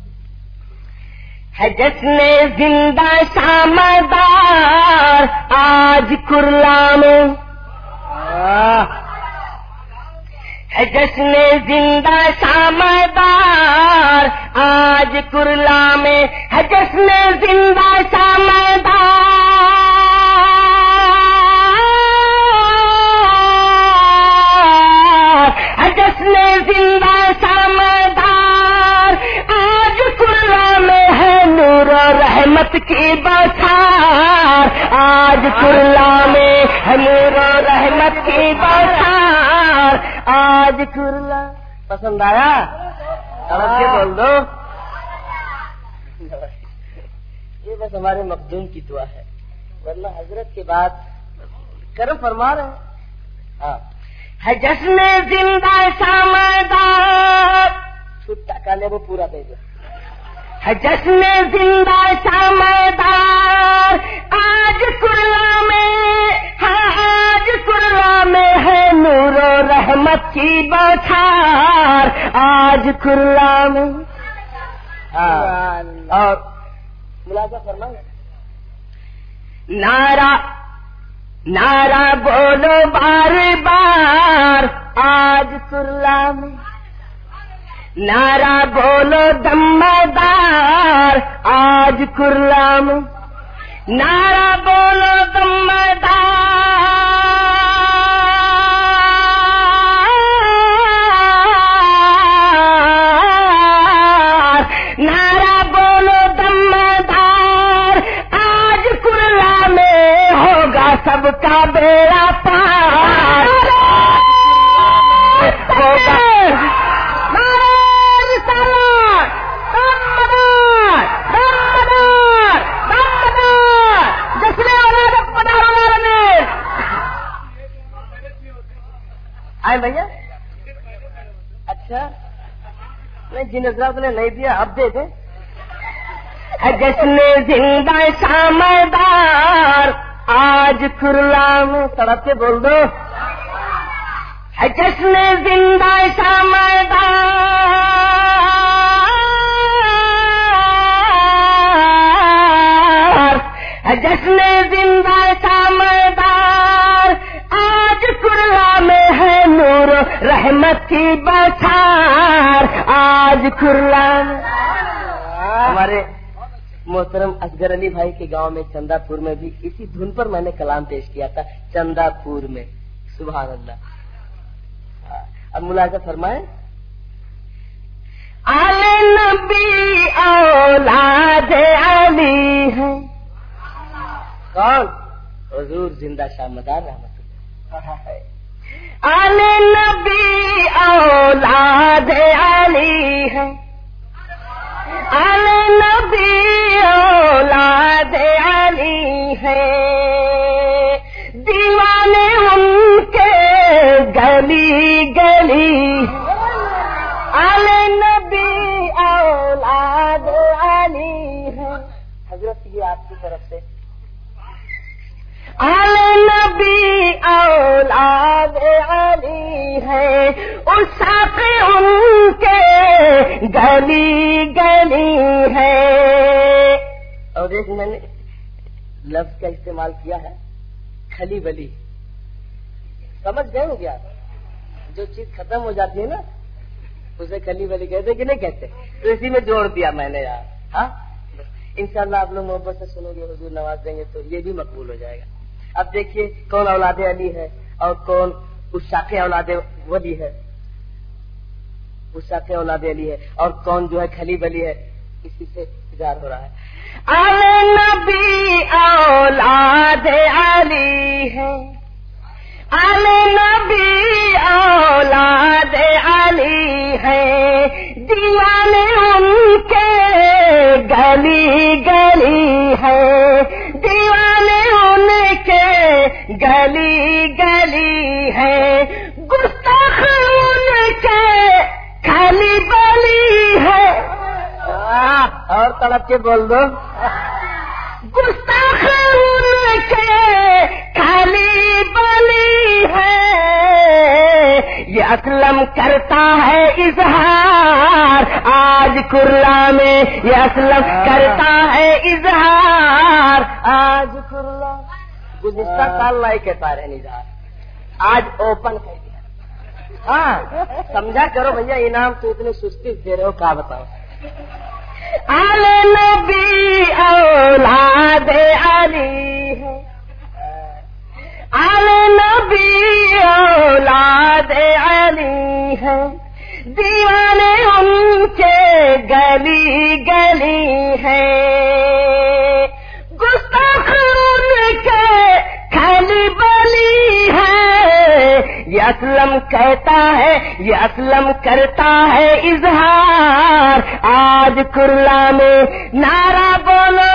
Speaker 2: ہے جشن زندہ شامدار آج کرلا میں, ہے جشن زندہ شامدار آج کرلا میں, ہے جشن زندہ شامدار ہے جشن زندہ شامدار آج کرلا میں ہے. رحمت کی بوچھار آج کرلا میں ہے نور و رحمت کی بوچھار آج کرلا. پسند آیا؟ سمجھ کے بول دو. یہ بس ہمارے مخدوم کی دعا ہے، ورنہ حضرت کے بعد کرم فرما رہے ہیں. ہاں ہے جشن زندہ سامدار چھٹا کالے وہ پورا دے دو. ہے جشن زندہ سامدار آج کرلا میں، ہاں آج کرلا میں ہے نور و رحمت کی بوچھار آج کرلا میں. اور ملازہ فرمائیں نعرہ نعرہ بولو بار بار آج کرلا میں، نعرہ بولو دمدار آج کرلا میں، نعرہ بولو دمدار نعرہ بولو دمدار آج کرلا میں ہوگا سب کا بیڑا پار ہوگا. آئے بھیا اچھا نہیں جن حضرات نے نہیں دیا اب دے دیں. جشن زندہ شامدار آج کرلا میں سڑک کے بول دو. جشن زندہ شامدار جشن زندہ شامدار آج کرلا میں ہے نور رحمت کی بوچھار آج کرلا میں. ہمارے محترم اصغر علی بھائی کے گاؤں میں چندہ پور میں بھی اسی دھن پر میں نے کلام پیش کیا تھا چندہ پور میں. سبحان اللہ. اب ملاحظہ فرمائیں آل نبی اولاد علی ہے. کون؟ حضور زندہ شامدار رحمت اللہ. آل نبی اولاد علی ہے، آل نبی اولاد علی ہے، دیوانے ان کے گلی گلی. آل نبی اولاد علی ہے. حضرت یہ آپ کی طرف سے آل نبی اولاد علی ہے، اس ساتھ ان کے گلی گلی ہے. اور ایک میں نے لفظ کا استعمال کیا ہے کھلی بلی. سمجھ گئے ہو گیا؟ جو چیز ختم ہو جاتی ہے نا اسے کھلی بلی کہتے کہ نہیں کہتے؟ تو اسی میں جوڑ دیا میں نے یار. ہاں انشاءاللہ آپ لوگ محبت سے سنو گے، حضور نواز دیں گے تو یہ بھی مقبول ہو جائے گا. اب دیکھیے کون اولاد علی ہے اور کون اس شاخ اولاد ولی ہے، اس شاخ اولاد علی ہے، اور کون جو ہے کھلی بلی ہے. اسی سے اظہار ہو رہا ہے. آل نبی اولاد علی ہے، آل نبی اولاد علی ہے، دیوانے ان کے گلی گلی ہے، دیوانے ان کے گلی گلی ہے، گستاخ ان کے کھلی بلی ہے. اور طرف کے بول دو گستاخ ان کے کھلی بلی ہے. یہ اسلم کرتا ہے اظہار آج کرلا میں، یہ اسلم کرتا ہے اظہار آج کرلا. گزشتہ سال لائی کہتا رہے اظہار، آج اوپن کر دیا. ہاں سمجھا کرو بھیا، انعام تو اتنے سستی دے رہے ہو کیا بتاؤ. آل نبی اولاد علی ہے، آل نبی اولاد علی ہے، دیوانے ان کے گلی گلی ہے. یہ اسلم کہتا ہے، یہ اسلم کرتا ہے اظہار، آج کرلا میں نعرہ بولو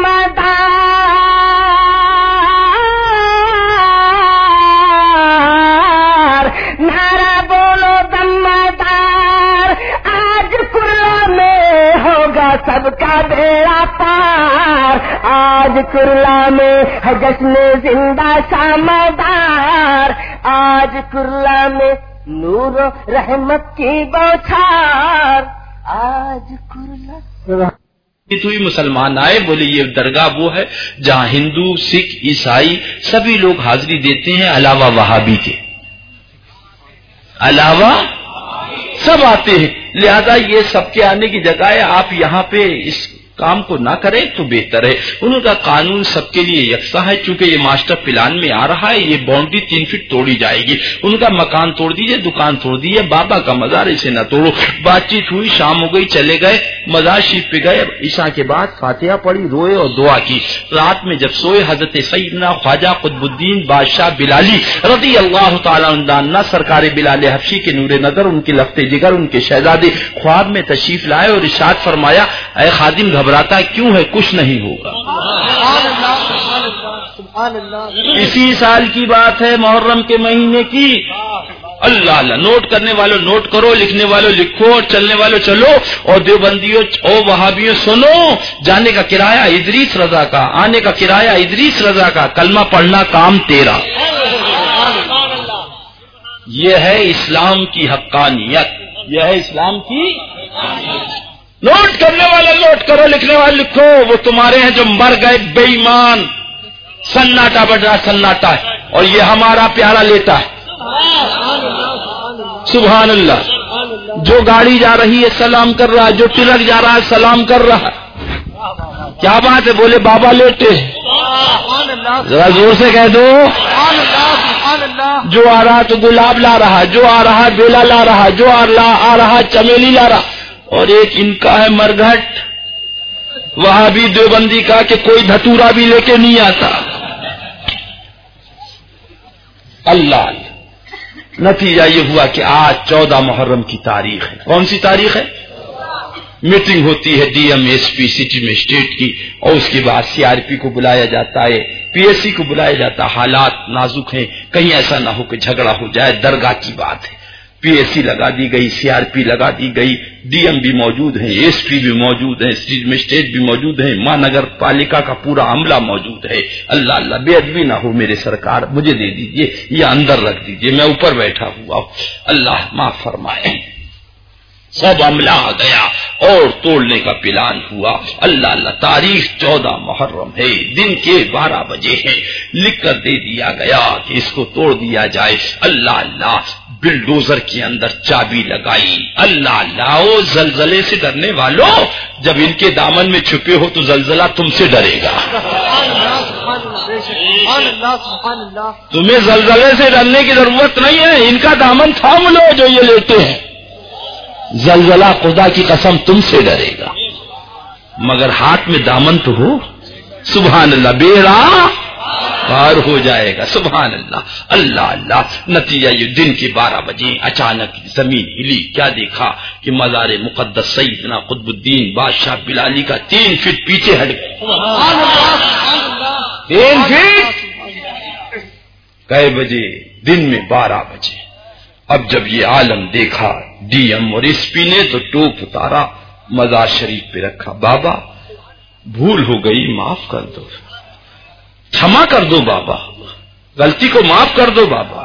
Speaker 2: دمدار، نعرہ بولو دمدار، آج کرلا میں ہوگا سب کا بیڑا پار، آج کرلا میں ہے جشن زندہ شامدار، آج کرلا میں نور و رحمت کی بوچھار، آج کرلا
Speaker 1: تو ہی مسلمان آئے، بولے یہ درگاہ وہ ہے جہاں ہندو، سکھ، عیسائی سبھی لوگ حاضری دیتے ہیں، علاوہ وہابی کے، علاوہ سب آتے ہیں، لہذا یہ سب کے آنے کی جگہ ہے، آپ یہاں پہ اس کام کو نہ کریں تو بہتر ہے۔ ان کا قانون سب کے لیے یکساں ہے، چونکہ یہ ماسٹر پلان میں آ رہا ہے، یہ باؤنڈری تین فٹ توڑی جائے گی، ان کا مکان توڑ دیجیے، دکان توڑ دیجیے، بابا کا مزار اسے نہ توڑو۔ بات چیت ہوئی، شام ہو گئی، چلے گئے، مزار شریف پہ گئے، عشاء کے بعد فاتحہ پڑھی، روئے اور دعا کی۔ رات میں جب سوئے، حضرت سیدنا خواجہ قطب الدین بادشاہ بلالی رضی اللہ تعالی عنہ سرکار بلال حبشی کے نور نظر، ان کے لفتے جگر، ان کے شہزادے خواب میں تشریف لائے اور ارشاد فرمایا، اے خادم گھبراتا کیوں ہے؟ کچھ نہیں ہوگا۔ اسی سال کی بات ہے، محرم کے مہینے کی۔ اللہ اللہ، نوٹ کرنے والوں نوٹ کرو، لکھنے والوں لکھو، اور چلنے والوں چلو، اور دیوبندیوں او وہابیوں سنو، جانے کا کرایہ ادریس رضا کا، آنے کا کرایہ ادریس رضا کا، کلمہ پڑھنا کام تیرا۔ یہ ہے اسلام کی حقانیت، یہ ہے اسلام کی۔ نوٹ کرنے والا نوٹ کرو، لکھنے والے لکھو، وہ تمہارے ہیں جو مر گئے بے ایمان۔ سناٹا بڑھ رہا سناٹا ہے، اور یہ ہمارا پیارا لیتا ہے۔ سبحان اللہ۔ جو گاڑی جا رہی ہے سلام کر رہا ہے، جو ٹرک جا رہا ہے سلام کر رہا ہے۔ کیا بات ہے؟ بولے بابا لیٹے، ذرا زور سے کہہ دو۔ جو آ رہا تو گلاب لا رہا، جو آ رہا بیلا لا رہا، جو آ رہا چمیلی لا رہا۔ اور ایک ان کا ہے مرگھٹ، وہابی دیوبندی کا، کہ کوئی دھتورا بھی لے کے نہیں آتا۔ اللہ اللہ، نتیجہ یہ ہوا کہ آج چودہ محرم کی تاریخ ہے۔ کون سی تاریخ ہے؟ میٹنگ ہوتی ہے D M S P city میں اسٹیٹ کی، اور اس کے بعد سی آر پی کو بلایا جاتا ہے، پی ایس سی کو بلایا جاتا ہے۔ حالات نازک ہیں، کہیں ایسا نہ ہو کہ جھگڑا ہو جائے، درگاہ کی بات ہے۔ پی ایس سی لگا دی گئی، سی آر پی لگا دی گئی، ڈی ایم بھی موجود ہیں، ایس پی بھی موجود ہیں، مسٹریٹ بھی موجود ہیں، ماں نگر پالکا کا پورا عملہ موجود ہے۔ اللہ اللہ، بے ادبی نہ ہو میرے سرکار، مجھے دے دیجئے یا اندر رکھ دیجئے، میں اوپر بیٹھا ہوا ہوں، اللہ معاف فرمائے۔ سب عملہ آ گیا اور توڑنے کا پلان ہوا۔ اللہ اللہ، تاریخ چودہ محرم ہے، دن کے بارہ بجے ہیں، لکھ کر دے دیا گیا کہ اس کو توڑ دیا جائے۔ اللہ اللہ، بلڈوزر کے اندر چابی لگائی۔ اللہ اللہ، او زلزلے سے ڈرنے والوں، جب ان کے دامن میں چھپے ہو تو زلزلہ تم سے ڈرے گا۔ تمہیں زلزلے سے ڈرنے کی ضرورت نہیں ہے، ان کا دامن تھام لو جو یہ لیتے ہیں۔ زلزلہ خدا کی قسم تم سے ڈرے گا، مگر ہاتھ میں دامن تو ہو۔ سبحان اللہ، بیڑا پار ہو جائے گا۔ سبحان اللہ اللہ اللہ۔ نتیجہ یہ دن کے بارہ بجے اچانک زمین ہلی، کیا دیکھا کہ مزار مقدس سیدنا قطب الدین بادشاہ بلالی کا تین فٹ پیچھے ہٹ گئے۔ تین فٹ کئے بجے؟ دن میں بارہ بجے۔ اب جب یہ عالم دیکھا ڈی ایم اور ایس پی نے تو ٹوپ اتارا، مزار شریف پہ رکھا۔ بابا بھول ہو گئی، معاف کر دو، क्षमा कर दो बाबा, गलती को माफ कर दो बाबा।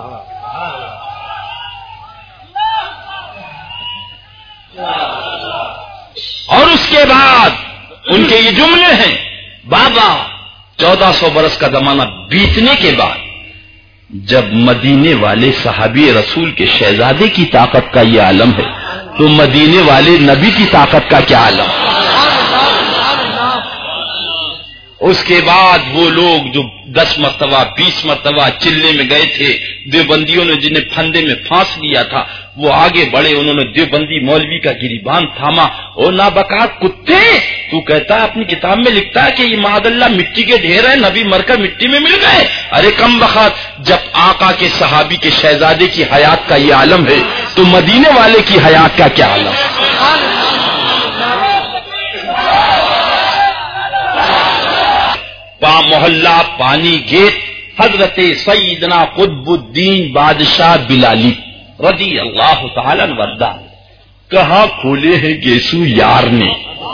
Speaker 1: اور اس کے بعد ان کے یہ جملے ہیں, بابا چودہ سو برس کا زمانہ بیتنے کے بعد جب مدینے والے صحابی رسول کے شہزادے کی طاقت کا یہ عالم ہے, تو مدینے والے نبی کی طاقت کا کیا عالم. اس کے بعد وہ لوگ جو دس مرتبہ بیس مرتبہ چلنے میں گئے تھے، دیوبندیوں نے جنہیں پھندے میں پھانس لیا تھا، وہ آگے بڑھے، انہوں نے دیوبندی مولوی کا گریبان تھاما. اور نابکار کتے، تو کہتا ہے اپنی کتاب میں لکھتا ہے کہ یہ معاذ اللہ مٹی کے ڈھیر ہیں، نبی مر کر مٹی میں مل گئے. ارے کم بخت، جب آقا کے صحابی کے شہزادے کی حیات کا یہ عالم ہے تو مدینے والے کی حیات کا کیا عالم؟ با محلہ پانی گیٹ حضرت سیدنا قطب الدین بادشاہ بلالی رضی اللہ تعالی عنہ. کہاں کھولے ہیں گیسو یار نے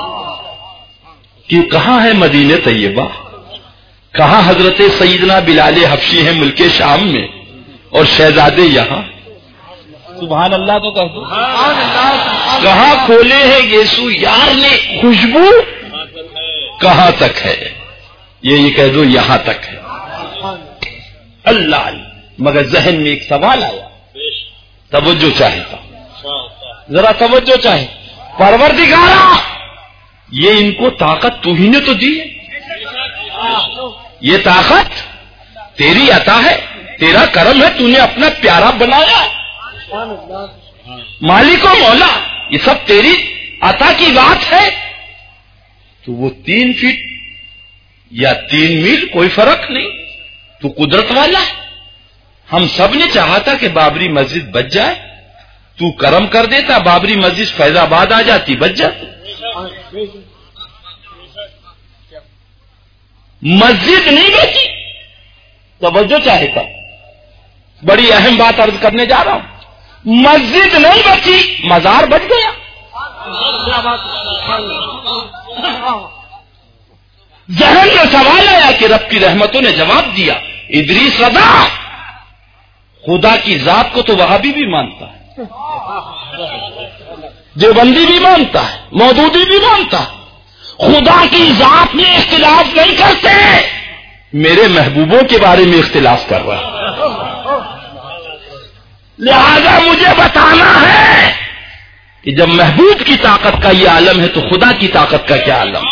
Speaker 1: کہ کہاں ہے مدینہ طیبہ، کہاں حضرت سیدنا بلال حبشی ہیں ملک شام میں اور شہزادے یہاں. سبحان اللہ تو کہہ دو. کہاں کھولے ہیں گیسو یار نے، خوشبو کہاں تک ہے، یہ یہ کہہ دو یہاں تک ہے. اللہ مگر ذہن میں ایک سوال آیا، توجہ چاہتا، ذرا توجہ چاہے. پروردگارا، یہ ان کو طاقت تو ہی نے تو دی ہے، یہ طاقت تیری عطا ہے، تیرا کرم ہے، تو نے اپنا پیارا بنایا. مالک و مولا، یہ سب تیری عطا کی بات ہے. تو وہ تین فٹ یا تین میل کوئی فرق نہیں، تو قدرت والا ہے. ہم سب نے چاہا تھا کہ بابری مسجد بچ جائے، تو کرم کر دیتا، بابری مسجد فیض آباد آ جاتی، بچ جاتی. مسجد نہیں بچی، توجہ چاہتا، بڑی اہم بات عرض کرنے جا رہا ہوں. مسجد نہیں بچی، مزار بچ گیا. ذہن میں سوال آیا کہ رب کی رحمتوں نے جواب دیا. ادریس رضا خدا کی ذات کو تو وہابی بھی مانتا ہے، دیوبندی بھی مانتا ہے، مودودی بھی مانتا ہے. خدا کی ذات میں اختلاف نہیں کرتے، میرے محبوبوں کے بارے میں اختلاف کر رہا ہے. لہذا مجھے بتانا ہے کہ جب محبوب کی طاقت کا یہ عالم ہے تو خدا کی طاقت کا کیا عالم.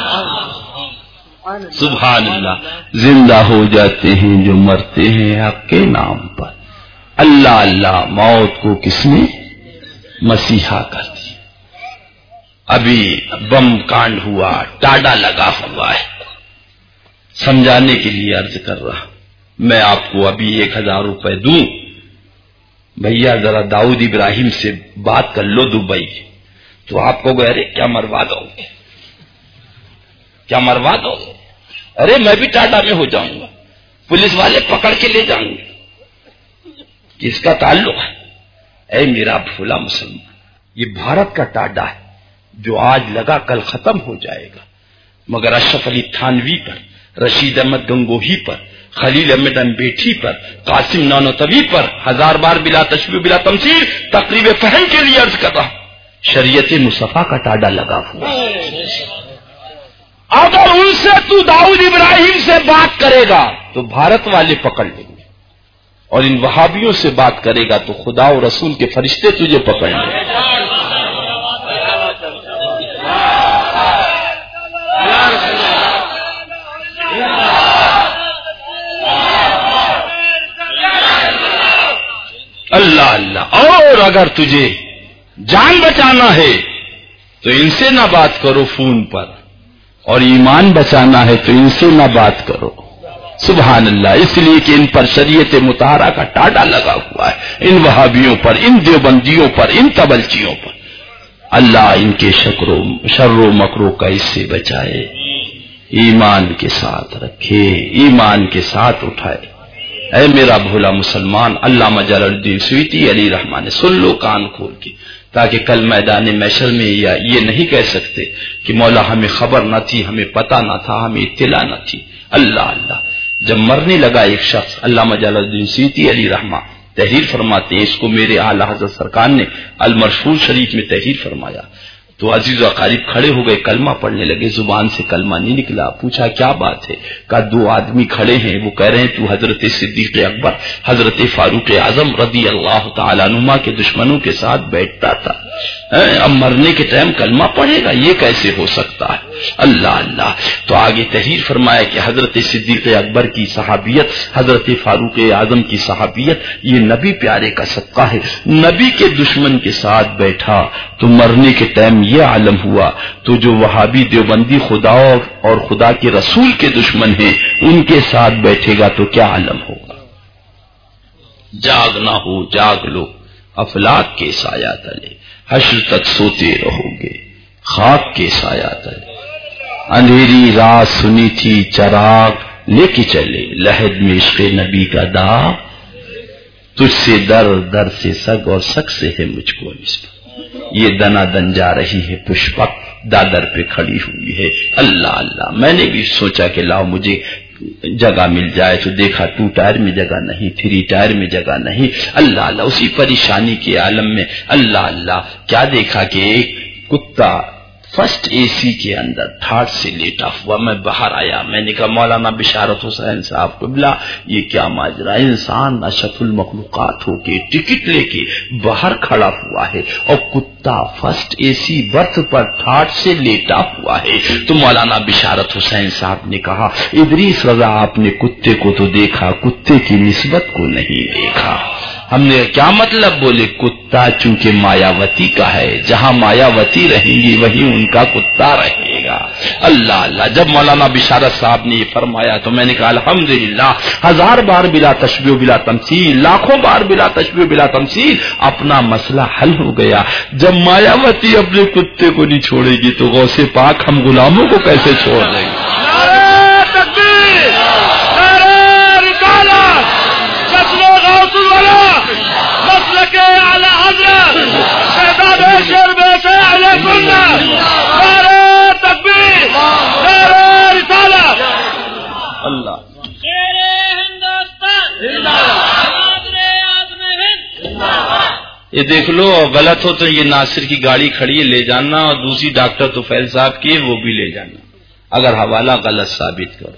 Speaker 1: سبحان اللہ. زندہ ہو جاتے ہیں جو مرتے ہیں حق کے نام پر. اللہ اللہ، موت کو کس نے مسیحا کر دی. ابھی بم کانڈ ہوا، ٹاڈا لگا ہوا ہے. سمجھانے کے لیے عرض کر رہا، میں آپ کو ابھی ایک ہزار روپے دوں، بھیا ذرا داؤد ابراہیم سے بات کر لو دبئی. تو آپ کو گئے ارے کیا مروا دو گے، کیا مروا دو گے؟ ارے میں بھی ٹاڈا میں ہو جاؤں گا، پولیس والے پکڑ کے لے جائیں گے. کس کا تعلق ہے؟ اے میرا بھولا مسلمان، یہ بھارت کا ٹاڈا ہے جو آج لگا کل ختم ہو جائے گا. مگر اشرف علی تھانوی پر، رشید احمد گنگوہی پر، خلیل احمد امبیٹھی پر، قاسم نانوتوی پر ہزار بار بلا تشبیہ بلا تمثیل تقریب فہم کے لیے عرض کر رہا، شریعت مصطفیٰ کا ٹاڈا لگا ہوا. اگر ان سے تو داؤد ابراہیم سے بات کرے گا تو بھارت والے پکڑ لیں گے، اور ان وہابیوں سے بات کرے گا تو خدا و رسول کے فرشتے تجھے پکڑ لیں گے. اللہ اللہ. اور اگر تجھے جان بچانا ہے تو ان سے نہ بات کرو فون پر، اور ایمان بچانا ہے تو ان سے نہ بات کرو. سبحان اللہ. اس لیے کہ ان پر شریعت مطہرہ کا ٹاڈا لگا ہوا ہے، ان وہابیوں پر، ان دیوبندیوں پر، ان تبلچیوں پر. اللہ ان کے شکر و شر و مکروں کا اس سے بچائے، ایمان کے ساتھ رکھے، ایمان کے ساتھ اٹھائے. اے میرا بھولا مسلمان، علامہ جلال الدین سیوطی علی رحمٰن نے سن لو کان کھول کے، تاکہ کل میدان محشر میں یا یہ نہیں کہہ سکتے کہ مولا ہمیں خبر نہ تھی، ہمیں پتہ نہ تھا، ہمیں اطلاع نہ تھی. اللہ اللہ. جب مرنے لگا ایک شخص، علامہ جلال الدین سیوطی علی رحمٰ تحریر فرماتے ہیں، اس کو میرے اعلیٰ حضرت سرکار نے المرشور شریف میں تحریر فرمایا. تو عزیز و اقارب کھڑے ہو گئے، کلمہ پڑھنے لگے، زبان سے کلمہ نہیں نکلا. پوچھا کیا بات ہے؟ کہا دو آدمی کھڑے ہیں، وہ کہہ رہے ہیں تو حضرت صدیق اکبر، حضرت فاروق اعظم رضی اللہ تعالیٰ عنہما کے دشمنوں کے ساتھ بیٹھتا تھا. اب مرنے کے ٹائم کلمہ پڑھے گا، یہ کیسے ہو سکتا ہے؟ اللہ اللہ۔ تو آگے تحریر فرمایا کہ حضرت صدیق اکبر کی صحابیت، حضرت فاروق اعظم کی صحابیت، یہ نبی پیارے کا صدقہ ہے۔ نبی کے دشمن کے ساتھ بیٹھا تو مرنے کے ٹائم یہ عالم ہوا، تو جو وہابی دیوبندی خدا اور خدا کے رسول کے دشمن ہیں ان کے ساتھ بیٹھے گا تو کیا عالم ہوگا؟ جاگنا ہو جاگ لو، افلاک کے سایہ تلے حشر تک سوتے رہو گے، خاک کے سایہ تلے اندھیری رات سنی تھی چراغ لے کے چلے لہد میں عشق نبی کا داغ، تجھ سے در در سے سگ اور سگ سے ہے مجھ کو نسبت، یہ دنا دن جا رہی ہے پشپک دادر پہ کھڑی ہوئی ہے۔ اللہ اللہ۔ میں نے بھی سوچا کہ لاؤ مجھے جگہ مل جائے، تو دیکھا ٹو ٹائر میں جگہ نہیں، تھری ٹائر میں جگہ نہیں۔ اللہ اللہ۔ اسی پریشانی کے عالم میں اللہ اللہ کیا دیکھا کہ ایک کتا فرسٹ اے سی کے اندر تھارڈ سے لیٹا ہوا۔ میں باہر آیا، میں نے کہا مولانا بشارت حسین صاحب قبلہ یہ کیا ماجرا، انسان اشرف المخلوقات ہو کے ٹکٹ لے کے باہر کھڑا ہوا ہے اور کتا فرسٹ اے سی برتھ پر تھارڈ سے لیٹا ہوا ہے۔ تو مولانا بشارت حسین صاحب نے کہا ادریس رضا آپ نے کتے کو تو دیکھا، کتے کی نسبت کو نہیں دیکھا۔ ہم نے کیا مطلب بولے؟ کتا چونکہ مایاوتی کا ہے، جہاں مایاوتی رہیں گی وہی ان کا کتا رہے گا۔ اللہ اللہ۔ جب مولانا بشارت صاحب نے یہ فرمایا تو میں نے کہا الحمدللہ، ہزار بار بلا تشبیہ بلا تمثیل، لاکھوں بار بلا تشبیہ بلا تمثیل، اپنا مسئلہ حل ہو گیا۔ جب مایاوتی اپنے کتے کو نہیں چھوڑے گی تو غوث پاک ہم غلاموں کو کیسے چھوڑ دیں گے؟ اللہ یہ دیکھ لو، غلط ہو تو یہ ناصر کی گاڑی کھڑی ہے لے جانا، اور دوسری ڈاکٹر توفیل صاحب کی ہے وہ بھی لے جانا، اگر حوالہ غلط ثابت کرو۔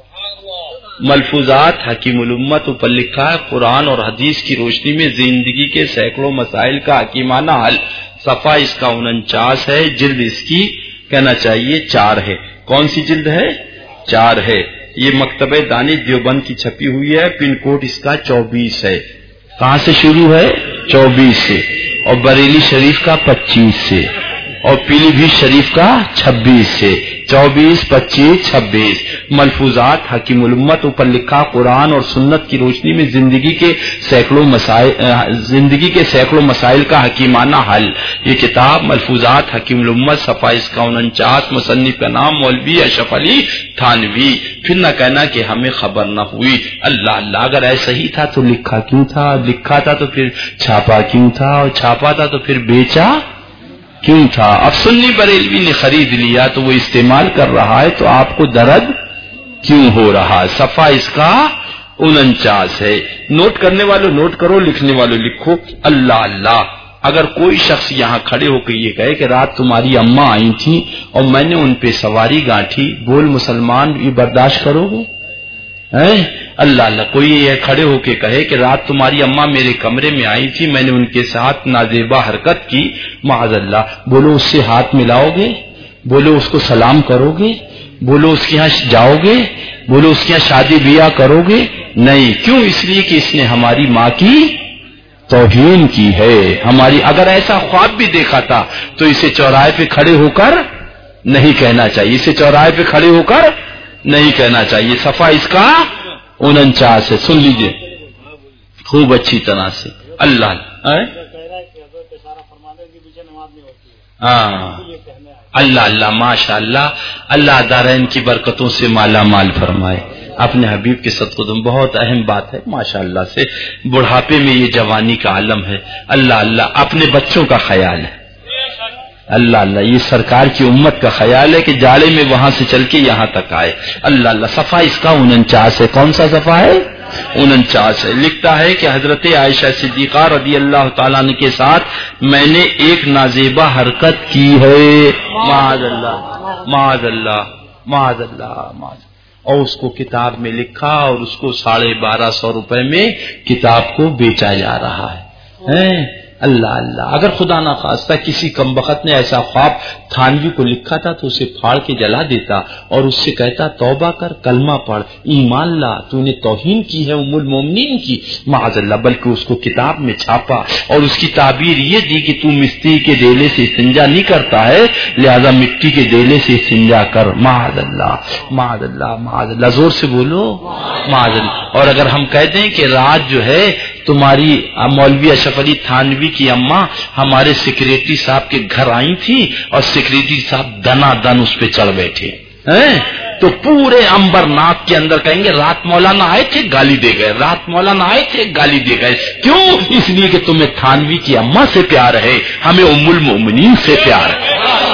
Speaker 1: ملفوظات حکیم الامت اوپر لکھا ہے، قرآن اور حدیث کی روشنی میں زندگی کے سینکڑوں مسائل کا حکیمانہ حل، صفحہ اس کا انچاس ہے، جلد اس کی کہنا چاہیے چار ہے۔ کون سی جلد ہے؟ چار ہے۔ یہ مکتبہ دانش دیوبند کی چھپی ہوئی ہے، پن کوڈ اس کا چوبیس ہے۔ کہاں سے شروع ہے؟ چوبیس سے، اور بریلی شریف کا پچیس سے، اور پیلی بھیت شریف کا چھبیس سے، چوبیس پچیس چھبیس۔ ملفوظات حکیم الامت اوپر لکھا، قرآن اور سنت کی روشنی میں زندگی کے سینکڑوں مسائل زندگی کے سینکڑوں مسائل کا حکیمانہ حل۔ یہ کتاب ملفوظات حکیم الامت، صفحہ اس کا انچاس، مصنف کا نام مولوی اشرف علی تھانوی۔ پھر نہ کہنا کہ ہمیں خبر نہ ہوئی۔ اللہ اللہ، اگر ایسا ہی تھا تو لکھا کیوں تھا؟ لکھا تھا تو پھر چھاپا کیوں تھا؟ اور چھاپا تھا تو پھر بیچا کیوں تھا؟ اب سنی بریلوی نے خرید لیا تو وہ استعمال کر رہا ہے تو آپ کو درد کیوں ہو رہا ہے؟ صفحہ اس کا انچاس ہے۔ نوٹ کرنے والوں نوٹ کرو، لکھنے والوں لکھو۔ اللہ اللہ۔ اگر کوئی شخص یہاں کھڑے ہو کے یہ کہے کہ رات تمہاری اماں آئی تھی اور میں نے ان پہ سواری گانٹھی، بول مسلمان یہ برداشت کرو گے؟ اللہ اللہ۔ کوئی یہ کھڑے ہو کے کہے کہ رات تمہاری اماں میرے کمرے میں آئی تھی، میں نے ان کے ساتھ نازیبا حرکت کی، معاذ اللہ، بولو اس سے ہاتھ ملاؤ گے؟ بولو اس کو سلام کرو گے؟ بولو اس کے ہاں جاؤ گے؟ بولو اس کے ہاں شادی بیاہ کرو گے؟ نہیں۔ کیوں؟ اس لیے کہ اس نے ہماری ماں کی توہین کی ہے۔ ہماری اگر ایسا خواب بھی دیکھا تھا تو اسے چوراہے پہ کھڑے ہو کر نہیں کہنا چاہیے، اسے چوراہے پہ کھڑے ہو کر نہیں کہنا چاہیے۔ صفحہ اس کا انچاس ہے، سن لیجئے خوب اچھی طرح سے۔ اللہ ہاں اللہ اللہ، ماشاء اللہ، اللہ دارین کی برکتوں سے مالا مال فرمائے، اپنے حبیب کے صدقے۔ بہت اہم بات ہے ماشاء اللہ سے، بڑھاپے میں یہ جوانی کا عالم ہے۔ اللہ اللہ، اپنے بچوں کا خیال ہے۔ اللہ اللہ، یہ سرکار کی امت کا خیال ہے کہ جاڑے میں وہاں سے چل کے یہاں تک آئے۔ اللہ اللہ، صفحہ اس کا انچاس ہے۔ کون سا صفحہ ہے؟ انچاس ہے۔ لکھتا ہے کہ حضرت عائشہ صدیقہ رضی اللہ تعالیٰ عنہ کے ساتھ میں نے ایک نازیبا حرکت کی ہے، معاذ اللہ معاذ اللہ معاذ اللہ معاذ، اور اس کو کتاب میں لکھا اور اس کو ساڑھے بارہ سو روپے میں کتاب کو بیچا جا رہا ہے۔ اللہ اللہ. اگر خدا نہ خواستہ کسی کمبخت نے ایسا خواب تھانوی کو لکھا تھا تو اسے پھاڑ کے جلا دیتا اور اس سے کہتا توبہ کر، کلمہ پڑھ، ایمان لا، تو نے توہین کی ہے ام المومنین کی. معاذ اللہ. بلکہ اس کو کتاب میں چھاپا اور اس کی تعبیر یہ دی کہ تو مٹی کے ڈیلے سے استنجا نہیں کرتا ہے، لہذا مٹی کے ڈیلے سے استنجا کر. معاذ اللہ معاذ اللہ معاذ اللہ. زور سے بولو معاذ اللہ. اور اگر ہم کہہ دیں کہ رات جو ہے تمہاری مولوی اشرف علی تھانوی کی اماں ہمارے سیکریٹری صاحب کے گھر آئی تھی اور سیکریٹری صاحب دنا دن اس پہ چڑھ بیٹھے ہیں، تو پورے امبر ناک کے اندر کہیں گے رات مولانا آئے تھے گالی دے گئے، رات مولانا آئے تھے گالی دے گئے. کیوں؟ اس لیے کہ تمہیں تھانوی کی اماں سے پیار ہے، ہمیں ام المؤمنین سے پیار ہے.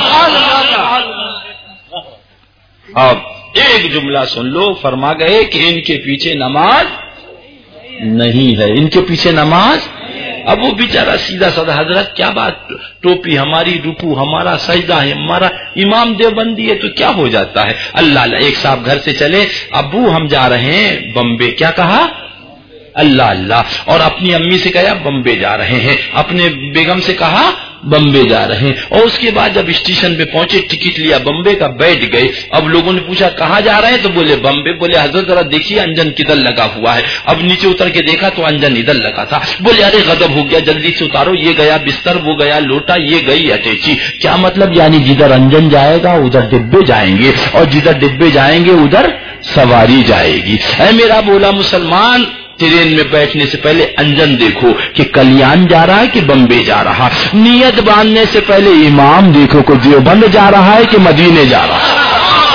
Speaker 1: اب ایک جملہ سن لو. فرما گئے کہ ان کے پیچھے نماز نہیں ہے، ان کے پیچھے نماز. اب وہ بیچارہ سیدھا سادہ حضرت کیا بات، ٹوپی ہماری، رکوع ہمارا، سجدہ ہے ہمارا، امام دیوبندی ہے تو کیا ہو جاتا ہے. اللہ اللہ. ایک صاحب گھر سے چلے، ابو ہم جا رہے ہیں بمبے. کیا کہا؟ اللہ اللہ. اور اپنی امی سے کہا بمبے جا رہے ہیں، اپنے بیگم سے کہا بمبے جا رہے ہیں. اور اس کے بعد جب اسٹیشن پہ پہنچے ٹکٹ لیا بمبے کا، بیٹھ گئے. اب لوگوں نے پوچھا کہاں جا رہے ہیں تو بولے بمبے. بولے حضرت ذرا دیکھیے انجن کدھر لگا ہوا ہے. اب نیچے اتر کے دیکھا تو انجن ادھر لگا تھا. بولے ارے غضب ہو گیا، جلدی سے اتارو. یہ گیا بستر، وہ گیا لوٹا، یہ گئی اٹیچی. کیا مطلب؟ یعنی جدھر انجن جائے گا ادھر ڈبے جائیں گے اور جدھر ڈبے جائیں گے ادھر سواری جائے گی. اے میرا بولا مسلمان، ٹرین میں بیٹھنے سے پہلے انجن دیکھو کہ کلیان جا رہا ہے کہ بمبے جا رہا. نیت باندھنے سے پہلے امام دیکھو کہ دیوبند جا رہا ہے کہ مدینے جا رہا ہے.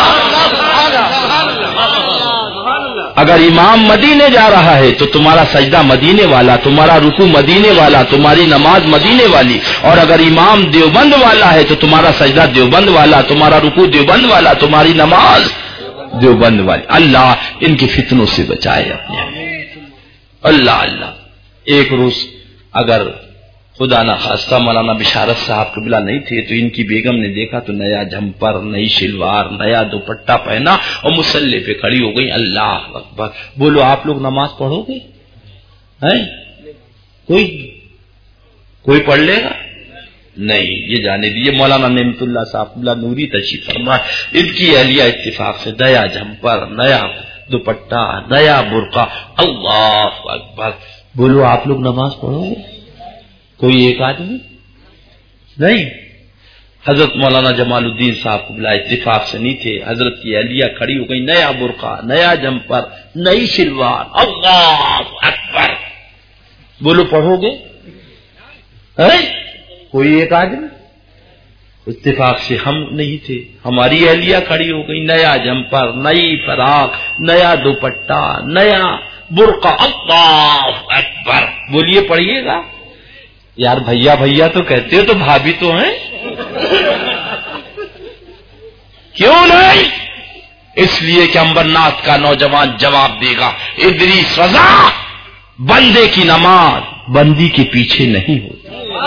Speaker 1: اگر امام مدینے جا رہا ہے تو تمہارا سجدہ مدینے والا، تمہارا رکوع مدینے والا، تمہاری نماز مدینے والی. اور اگر امام دیوبند والا ہے تو تمہارا سجدہ دیوبند والا، تمہارا رکوع دیوبند والا، تمہاری نماز دیوبند والی. اللہ ان کے فتنوں سے بچائے اپنے. اللہ اللہ. ایک روز اگر خدا نہ خواستہ مولانا بشارت صاحب قبلہ نہیں تھے تو ان کی بیگم نے دیکھا تو نیا جھمپر، نئی شلوار، نیا دوپٹہ پہنا اور مصلی پہ کھڑی ہو گئی. اللہ اکبر. بولو آپ لوگ نماز پڑھو گے؟ ہیں کوئی کوئی پڑھ لے گا؟ نہیں. یہ جانے دیجیے. مولانا نعمت اللہ صاحب قبلہ نوری تشریف فرما، ان کی اہلیہ اتفاق سے نیا جھمپر، نیا دوپٹہ، نیا برقع. اللہ اکبر. بولو آپ لوگ نماز پڑھو گے؟ کوئی ایک آدمی نہیں. حضرت مولانا جمال الدین صاحب قبلہ اتفاق سے نہیں تھے. حضرت کی اہلیہ کھڑی ہو گئی، نیا برقع، نیا جمپر، نئی شلوار. اللہ اکبر. بولو پڑھو گے؟ کوئی ایک آدمی؟ اتفاق سے ہم نہیں تھے. ہماری اہلیہ کھڑی ہو گئی، نیا جمپر، نئی فراق، نیا دوپٹہ، نیا برقع. اللہ اکبر. بولیے پڑھیے گا؟ یار بھیا بھیا تو کہتے ہو تو بھابھی تو ہیں. کیوں نہیں؟ اس لیے کہ امبرناتھ کا نوجوان جواب دے گا. ادریس رضا، بندے کی نماز بندی کے پیچھے نہیں ہوتی.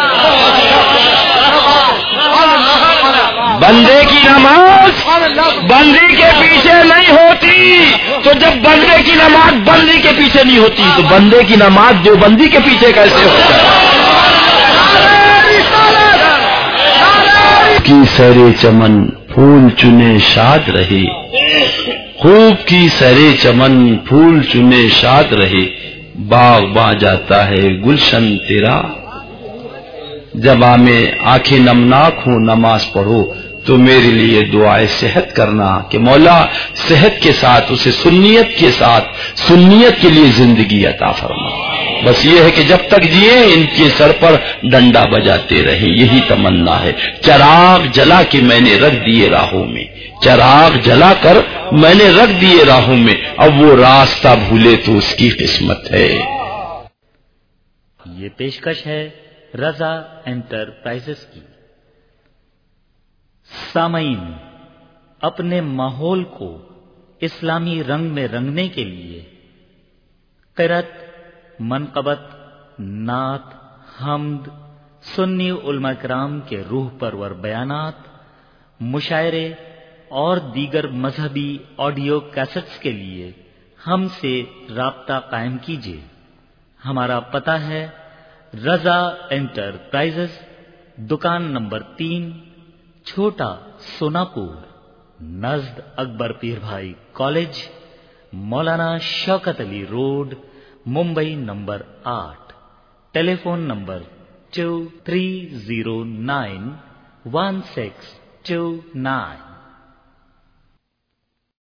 Speaker 1: بندے کی نماز بندی کے پیچھے نہیں ہوتی. تو جب بندے کی نماز بندی کے پیچھے نہیں ہوتی تو بندے کی نماز جو بندی کے پیچھے کیسے ہوتا ہے؟ کی سرے چمن پھول چنے شاد رہے، خوب کی سرے چمن پھول چنے شاد رہے، باغ باں جاتا ہے گلشن تیرا. جب میں آنکھیں نمناک ہوں نماز پڑھو تو میرے لیے دعائے صحت کرنا کہ مولا صحت کے ساتھ اسے سنیت کے ساتھ سنیت کے لیے زندگی عطا فرما. بس یہ ہے کہ جب تک جیے ان کے سر پر ڈنڈا بجاتے رہے، یہی تمنا ہے. چراغ جلا کے میں نے رکھ دیے راہوں میں، چراغ جلا کر میں نے رکھ دیے راہوں میں، اب وہ راستہ بھولے تو اس کی قسمت ہے.
Speaker 3: یہ پیشکش ہے رضا انٹرپرائزز کی. سامعین، اپنے ماحول کو اسلامی رنگ میں رنگنے کے لیے قرأت، منقبت، نعت، حمد، سنی علماء کرام کے روح پرور بیانات، مشاعرے اور دیگر مذہبی آڈیو کیسٹس کے لیے ہم سے رابطہ قائم کیجیے. ہمارا پتہ ہے रजा एंटरप्राइजेस, दुकान नंबर तीन, छोटा सोनापुर, नजद अकबर पीर Bhai college, Maulana Shaukat Ali road, Mumbai number आठ। Telephone number two three zero nine one six two nine.